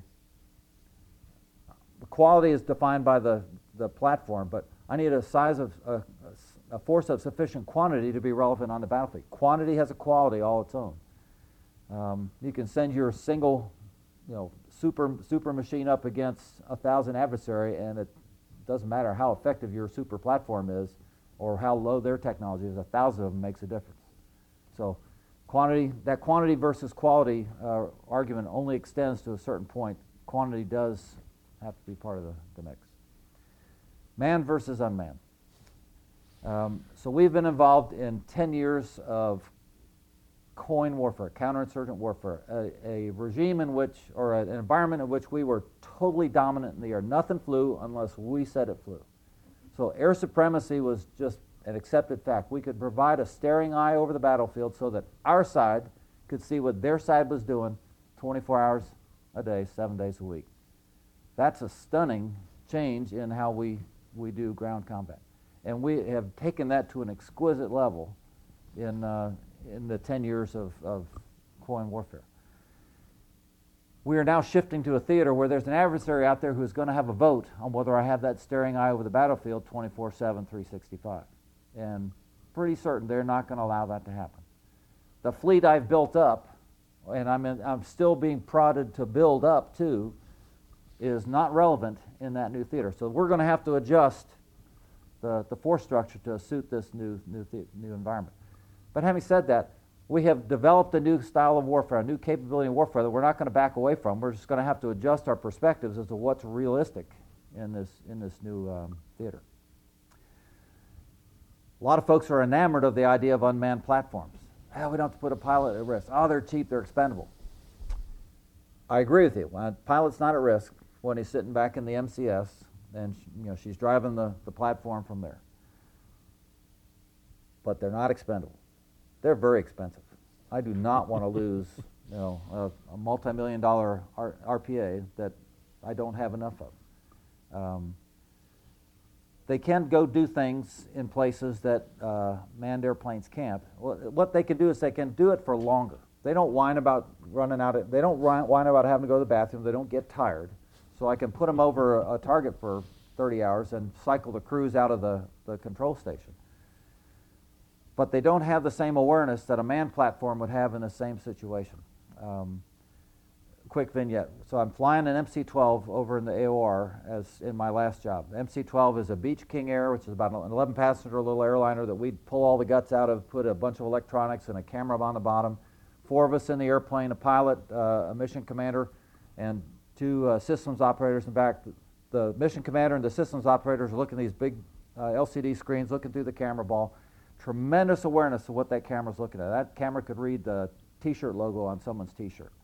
The quality is defined by the, the platform, but I need a size of a, a force of sufficient quantity to be relevant on the battlefield. Quantity has a quality all its own. Um, you can send your single, you know, super super machine up against a thousand adversary, and it doesn't matter how effective your super platform is or how low their technology is. A thousand of them makes a difference. So, quantity that quantity versus quality uh, argument only extends to a certain point. Quantity does have to be part of the, the mix. Man versus unmanned. Um, so we've been involved in ten years of coin warfare, counterinsurgent warfare, a, a regime in which, or a, an environment in which we were totally dominant in the air. Nothing flew unless we said it flew. So air supremacy was just an accepted fact. We could provide a staring eye over the battlefield so that our side could see what their side was doing twenty-four hours a day, seven days a week. That's a stunning change in how we, we do ground combat. And we have taken that to an exquisite level in uh, in the ten years of, of coin warfare. We are now shifting to a theater where there's an adversary out there who's going to have a vote on whether I have that staring eye over the battlefield twenty-four seven, three sixty-five. And pretty certain they're not going to allow that to happen. The fleet I've built up, and I'm, in, I'm still being prodded to build up too, is not relevant in that new theater. So we're going to have to adjust the, the force structure to suit this new, new, the, new environment. But having said that, we have developed a new style of warfare, a new capability of warfare that we're not going to back away from. We're just going to have to adjust our perspectives as to what's realistic in this in this new um, theater. A lot of folks are enamored of the idea of unmanned platforms. Oh, we don't have to put a pilot at risk. Oh, they're cheap, they're expendable. I agree with you. When a pilot's not at risk when he's sitting back in the M C S and you know she's driving the, the platform from there. But they're not expendable. They're very expensive. I do not want to lose, you know, a, a multi-million dollar R- RPA that I don't have enough of. Um, they can go do things in places that uh, manned airplanes can't. What they can do is they can do it for longer. They don't whine about running out of, they don't whine about having to go to the bathroom. They don't get tired. So I can put them over a, a target for thirty hours and cycle the crews out of the, the control station. But they don't have the same awareness that a manned platform would have in the same situation. Um, quick vignette. So I'm flying an M C twelve over in the A O R as in my last job. The M C twelve is a Beech King Air, which is about an eleven passenger little airliner that we'd pull all the guts out of, put a bunch of electronics and a camera on the bottom. Four of us in the airplane, a pilot, uh, a mission commander, and two uh, systems operators in the back. The mission commander and the systems operators are looking at these big uh, L C D screens, looking through the camera ball. Tremendous awareness of what that camera's looking at. That camera could read the T-shirt logo on someone's T-shirt.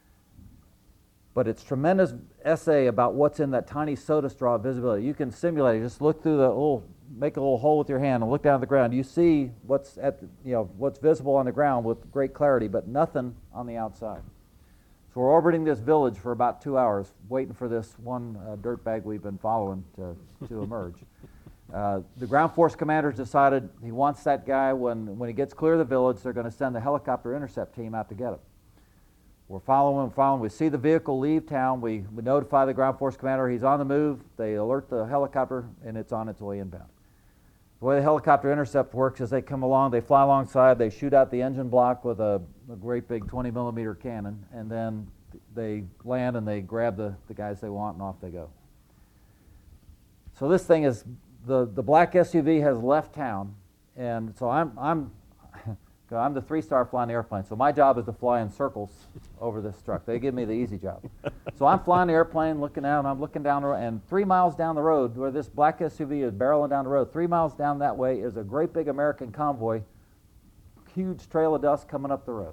But it's tremendous essay about what's in that tiny soda straw visibility. You can simulate it. Just look through the little, make a little hole with your hand and look down at the ground. You see what's at, the, you know, what's visible on the ground with great clarity, but nothing on the outside. So we're orbiting this village for about two hours, waiting for this one uh, dirtbag we've been following to, to emerge. Uh, the ground force commander's decided he wants that guy. When when he gets clear of the village, they're going to send the helicopter intercept team out to get him. We're following, following. We see the vehicle leave town. We, we notify the ground force commander he's on the move. They alert the helicopter, and it's on its way inbound. The way the helicopter intercept works is they come along, they fly alongside, they shoot out the engine block with a, a great big twenty millimeter cannon, and then they land and they grab the, the guys they want, and off they go. So this thing is, the, the black S U V has left town, and so I'm I'm I'm the three-star flying the airplane, so my job is to fly in circles over this truck. They give me the easy job. So I'm flying the airplane, looking out, and I'm looking down the road, and three miles down the road, where this black S U V is barreling down the road, three miles down that way is a great big American convoy, huge trail of dust coming up the road.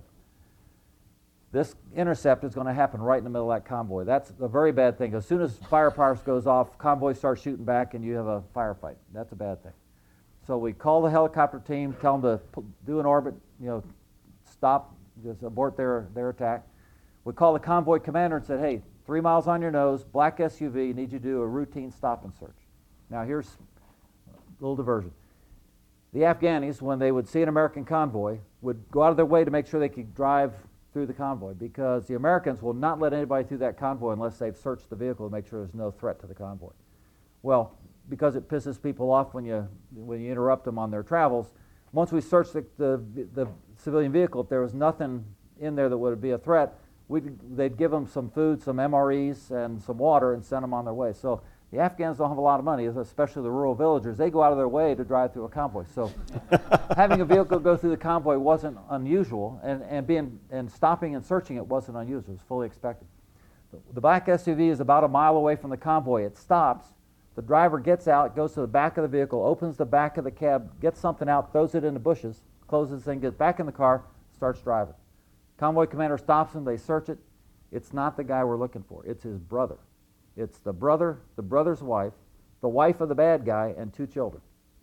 This intercept is going to happen right in the middle of that convoy. That's a very bad thing. As soon as firepower goes off, convoy starts shooting back, and you have a firefight. That's a bad thing. So we call the helicopter team, tell them to do an orbit, you know, stop, just abort their, their attack. We call the convoy commander and said, hey, three miles on your nose, black S U V, need you to do a routine stop and search. Now here's a little diversion. The Afghanis, when they would see an American convoy, would go out of their way to make sure they could drive through the convoy, because the Americans will not let anybody through that convoy unless they've searched the vehicle to make sure there's no threat to the convoy. Well, because it pisses people off when you when you interrupt them on their travels, once we searched the, the, the civilian vehicle, if there was nothing in there that would be a threat, we'd, they'd give them some food, some M R Es, and some water and send them on their way. So the Afghans don't have a lot of money, especially the rural villagers. They go out of their way to drive through a convoy. So having a vehicle go through the convoy wasn't unusual, and, and, being, and stopping and searching it wasn't unusual. It was fully expected. The, the black S U V is about a mile away from the convoy. It stops. The driver gets out, goes to the back of the vehicle, opens the back of the cab, gets something out, throws it in the bushes, closes the thing, gets back in the car, starts driving. Convoy commander stops him, they search it. It's not the guy we're looking for. It's his brother. It's the brother, the brother's wife, the wife of the bad guy, and two children.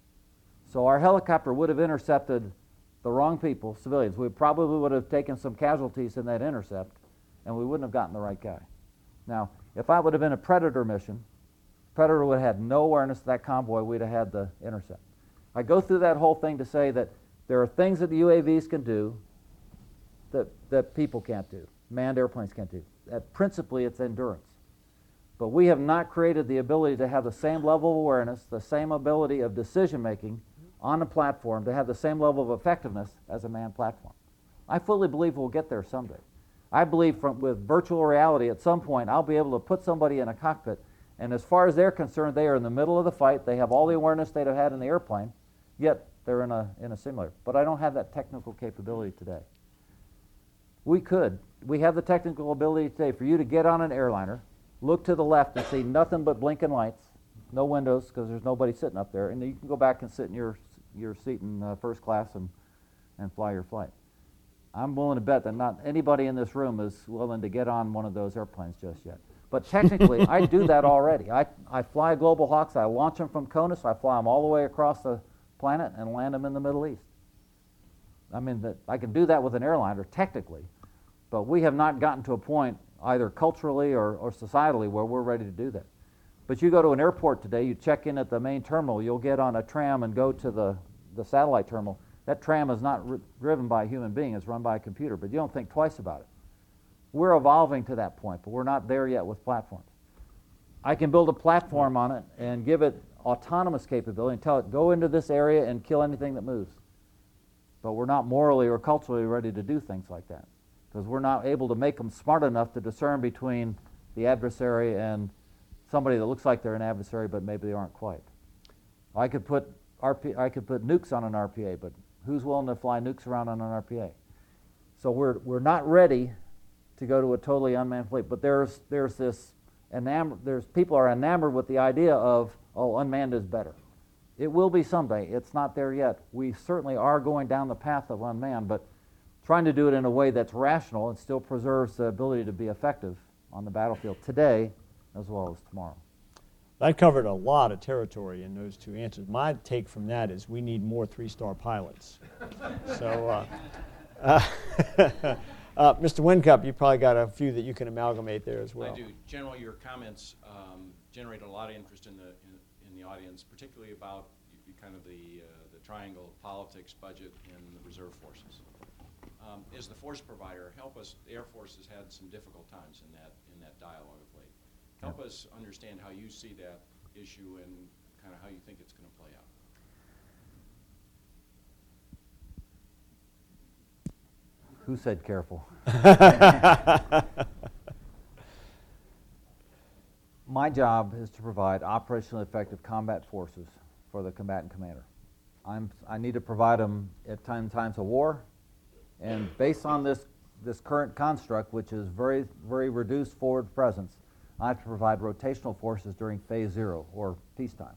So our helicopter would have intercepted the wrong people, civilians. We probably would have taken some casualties in that intercept, and we wouldn't have gotten the right guy. Now, if I would have been a Predator mission, Predator would have had no awareness of that convoy, we'd have had the intercept. I go through that whole thing to say that there are things that the U A Vs can do that, that people can't do, manned airplanes can't do. That principally, it's endurance. But we have not created the ability to have the same level of awareness, the same ability of decision-making on a platform, to have the same level of effectiveness as a manned platform. I fully believe we'll get there someday. I believe from, with virtual reality, at some point, I'll be able to put somebody in a cockpit, and as far as they're concerned, they are in the middle of the fight. They have all the awareness they'd have had in the airplane, yet they're in a, in a simulator. But I don't have that technical capability today. We could. We have the technical ability today for you to get on an airliner, look to the left and see nothing but blinking lights, no windows because there's nobody sitting up there, and then you can go back and sit in your, your seat in uh, first class and, and fly your flight. I'm willing to bet that not anybody in this room is willing to get on one of those airplanes just yet. But technically, I do that already. I, I fly Global Hawks. I launch them from Conus. I fly them all the way across the planet and land them in the Middle East. I mean, that I can do that with an airliner, technically, but we have not gotten to a point, either culturally or, or societally, where we're ready to do that. But you go to an airport today, you check in at the main terminal, you'll get on a tram and go to the, the satellite terminal. That tram is not r- driven by a human being, it's run by a computer, but you don't think twice about it. We're evolving to that point, but we're not there yet with platforms. I can build a platform on it and give it autonomous capability and tell it, go into this area and kill anything that moves. But we're not morally or culturally ready to do things like that because we're not able to make them smart enough to discern between the adversary and somebody that looks like they're an adversary, but maybe they aren't quite. I could put R P, I could put nukes on an R P A, but who's willing to fly nukes around on an R P A? So we're we're not ready to go to a totally unmanned fleet. But there's there's this enamor, there's people are enamored with the idea of, oh, unmanned is better. It will be someday. It's not there yet. We certainly are going down the path of unmanned, but trying to do it in a way that's rational and still preserves the ability to be effective on the battlefield today as well as tomorrow. That covered a lot of territory in those two answers. My take from that is we need more three-star pilots. So, uh, uh, uh, Mister Wincup, you probably got a few that you can amalgamate there as well. I do. General, your comments um, generate a lot of interest in the in, in the audience, particularly about you, kind of the uh, the triangle of politics, budget, and the reserve forces. Um, as the force provider, help us. The Air Force has had some difficult times in that in that dialogue of late. Help yeah. us understand how you see that issue and kind of how you think it's going to play out. Who said careful? My job is to provide operationally effective combat forces for the combatant commander. I'm, I need to provide them at time, times of war, and based on this, this current construct, which is very, very reduced forward presence, I have to provide rotational forces during phase zero, or peacetime.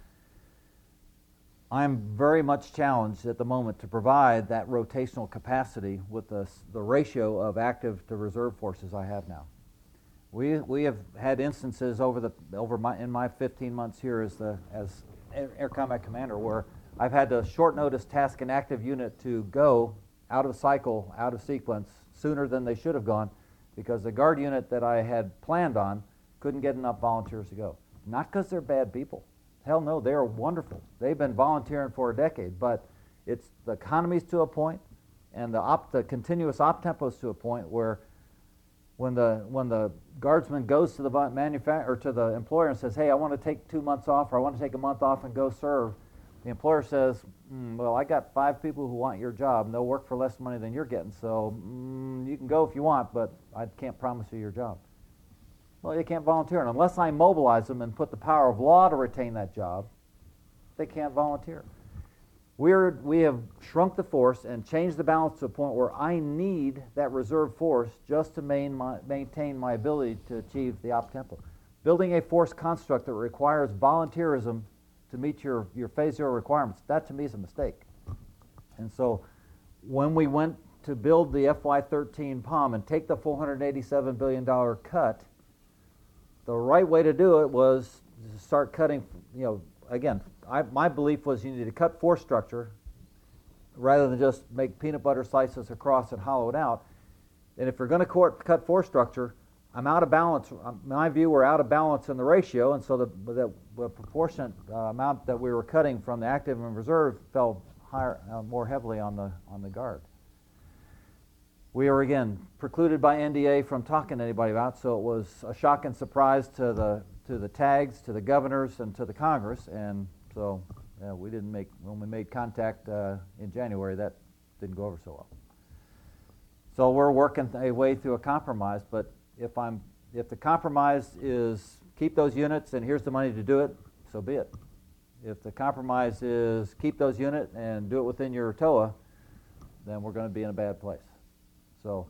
I'm very much challenged at the moment to provide that rotational capacity with the, the ratio of active to reserve forces I have now. We, we have had instances over the over my in my fifteen months here as the as Air, Air Combat Commander where I've had to short notice task an active unit to go out of cycle, out of sequence sooner than they should have gone because the guard unit that I had planned on couldn't get enough volunteers to go. Not because they're bad people. Hell no, they're wonderful. They've been volunteering for a decade, but it's the economy's to a point and the op, the continuous op tempo's to a point where when the when the guardsman goes to the manufa- or to the employer and says, hey, I want to take two months off or I want to take a month off and go serve, the employer says, mm, well, I got five people who want your job and they'll work for less money than you're getting, so mm, you can go if you want, but I can't promise you your job. Well, you can't volunteer. And unless I mobilize them and put the power of law to retain that job, they can't volunteer. We're, we have shrunk the force and changed the balance to a point where I need that reserve force just to main my, maintain my ability to achieve the op tempo. Building a force construct that requires volunteerism to meet your, your phase zero requirements, that to me is a mistake. And so when we went to build the F Y thirteen P O M and take the four hundred eighty-seven billion dollars cut, the right way to do it was to start cutting, you know, again, I, my belief was you need to cut force structure rather than just make peanut butter slices across and hollow it out. And if you're going to cut force structure, I'm out of balance. In my view, we're out of balance in the ratio, and so the, the, the proportionate uh, amount that we were cutting from the active and reserve fell higher, uh, more heavily on the on the guard. We are, again, precluded by N D A from talking to anybody about, so it was a shock and surprise to the to the tags, to the governors, and to the Congress, and so uh, we didn't make, when we made contact uh, in January, that didn't go over so well. So we're working a way through a compromise, but if I'm if the compromise is keep those units and here's the money to do it, so be it. If the compromise is keep those units and do it within your T O A, then we're going to be in a bad place. So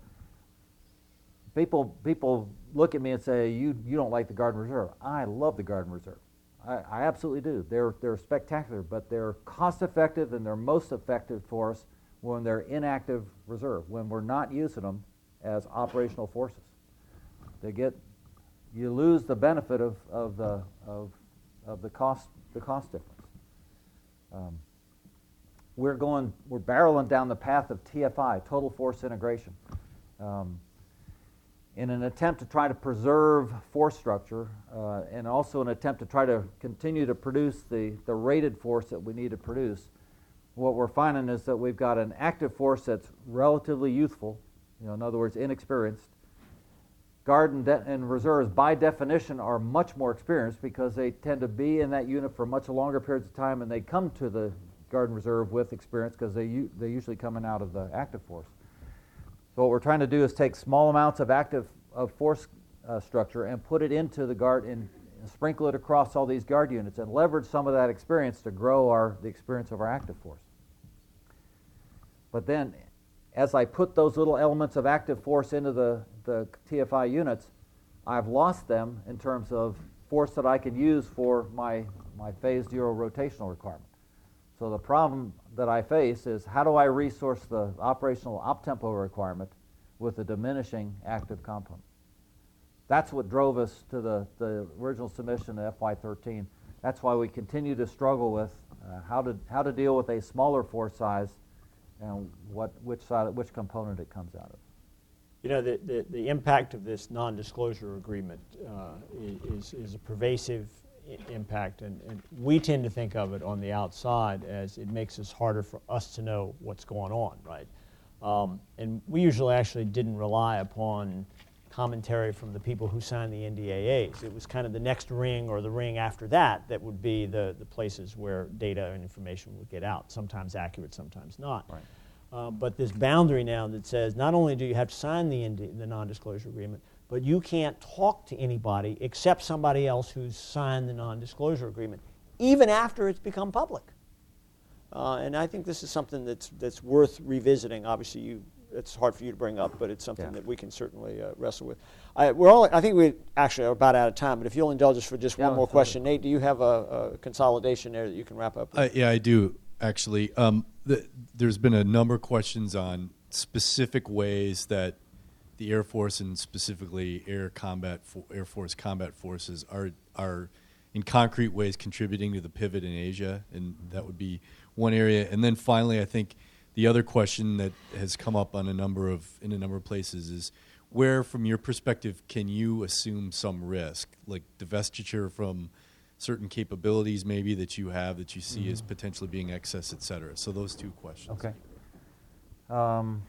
people people look at me and say, you you don't like the Guard and Reserve. I love the Guard and Reserve. I, I absolutely do. They're they're spectacular, but they're cost effective and they're most effective for us when they're inactive reserve, when we're not using them as operational forces. They get you lose the benefit of, of the of of the cost the cost difference. Um, We're going, we're barreling down the path of T F I, total force integration. Um, in an attempt to try to preserve force structure uh, and also an attempt to try to continue to produce the, the rated force that we need to produce, what we're finding is that we've got an active force that's relatively youthful, you know, in other words, inexperienced. Guard and, de- and reserves, by definition, are much more experienced because they tend to be in that unit for much longer periods of time, and they come to the Guard and Reserve with experience because they u- they're usually coming out of the active force. So what we're trying to do is take small amounts of active of force uh, structure and put it into the Guard and, and sprinkle it across all these Guard units and leverage some of that experience to grow our the experience of our active force. But then, as I put those little elements of active force into the, the T F I units, I've lost them in terms of force that I can use for my, my phase zero rotational requirement. So the problem that I face is how do I resource the operational op-tempo requirement with a diminishing active component? That's what drove us to the, the original submission to F Y thirteen. That's why we continue to struggle with uh, how to how to deal with a smaller force size and what which side which component it comes out of. You know, the, the, the impact of this non-disclosure agreement uh, is, is a pervasive I- impact, and, and we tend to think of it on the outside as it makes it harder for us to know what's going on, right? Um, and we usually actually didn't rely upon commentary from the people who signed the N D A As. It was kind of the next ring or the ring after that that would be the, the places where data and information would get out, sometimes accurate, sometimes not. Right. Uh, but this boundary now that says not only do you have to sign the, N D, the non-disclosure agreement, but you can't talk to anybody except somebody else who's signed the non-disclosure agreement, even after it's become public. Uh, and I think this is something that's that's worth revisiting. Obviously, you it's hard for you to bring up, but it's something Yeah. that we can certainly uh, wrestle with. I, we're all, I think we actually are about out of time, but if you'll indulge us for just Yeah, one more absolutely. question. Nate, do you have a, a consolidation there that you can wrap up with? Uh, yeah, I do, actually. Um, the, there's been a number of questions on specific ways that the Air Force and specifically Air Combat Fo- Air Force combat forces are are in concrete ways contributing to the pivot in Asia, and that would be one area. And then finally, I think the other question that has come up on a number of in a number of places is where, from your perspective, can you assume some risk, like divestiture from certain capabilities maybe that you have that you see Mm-hmm. as potentially being excess, et cetera. So those two questions. Okay. Um,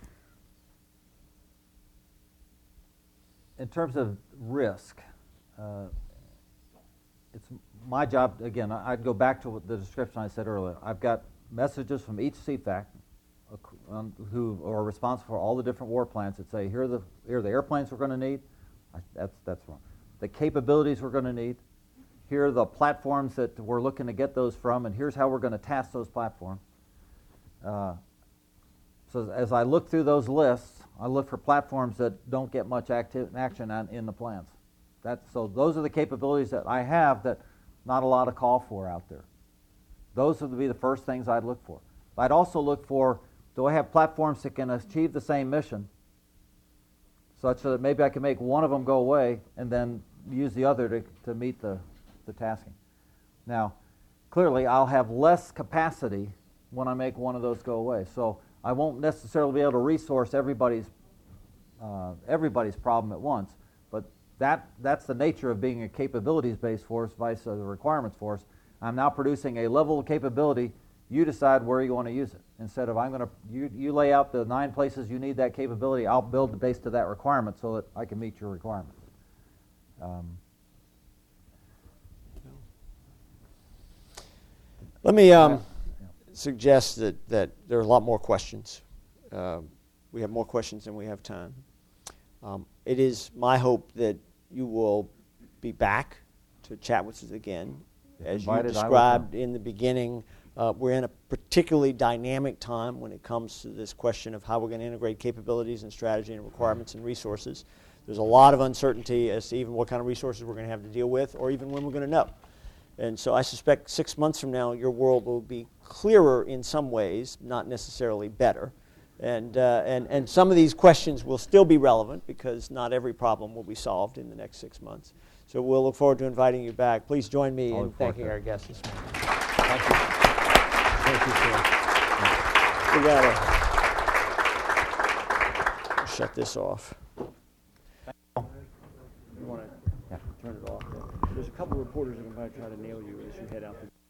in terms of risk, uh, it's my job, again, I- I'd go back to what the description I said earlier. I've got messages from each C FAC uh, um, who are responsible for all the different war plans that say, here are the, here are the airplanes we're going to need. I, that's, that's wrong. The capabilities we're going to need. Here are the platforms that we're looking to get those from, and here's how we're going to task those platforms. Uh, so as I look through those lists, I look for platforms that don't get much acti- action on, in the plans. That, so those are the capabilities that I have that not a lot of call for out there. Those would be the first things I'd look for. I'd also look for, do I have platforms that can achieve the same mission such that maybe I can make one of them go away and then use the other to, to meet the, the tasking. Now, clearly I'll have less capacity when I make one of those go away. So I won't necessarily be able to resource everybody's uh, everybody's problem at once, but that that's the nature of being a capabilities-based force vice a requirements force. I'm now producing a level of capability. You decide where you want to use it. Instead of I'm going to you you lay out the nine places you need that capability. I'll build the base to that requirement so that I can meet your requirements. Um, Let me um, Yeah. suggest that, that there are a lot more questions. Um, we have more questions than we have time. Um, it is my hope that you will be back to chat with us again. As you Invited, I will described in the beginning, uh, we're in a particularly dynamic time when it comes to this question of how we're going to integrate capabilities and strategy and requirements and resources. There's a lot of uncertainty as to even what kind of resources we're going to have to deal with or even when we're going to know. And so I suspect six months from now, your world will be clearer in some ways, not necessarily better. And, uh, and, and some of these questions will still be relevant because not every problem will be solved in the next six months. So we'll look forward to inviting you back. Please join me I'll in look forward thanking to it. our guests this morning. Thank you. Thank you, sir. We got to shut this off. a couple reporters that are going to try to nail you as you head out the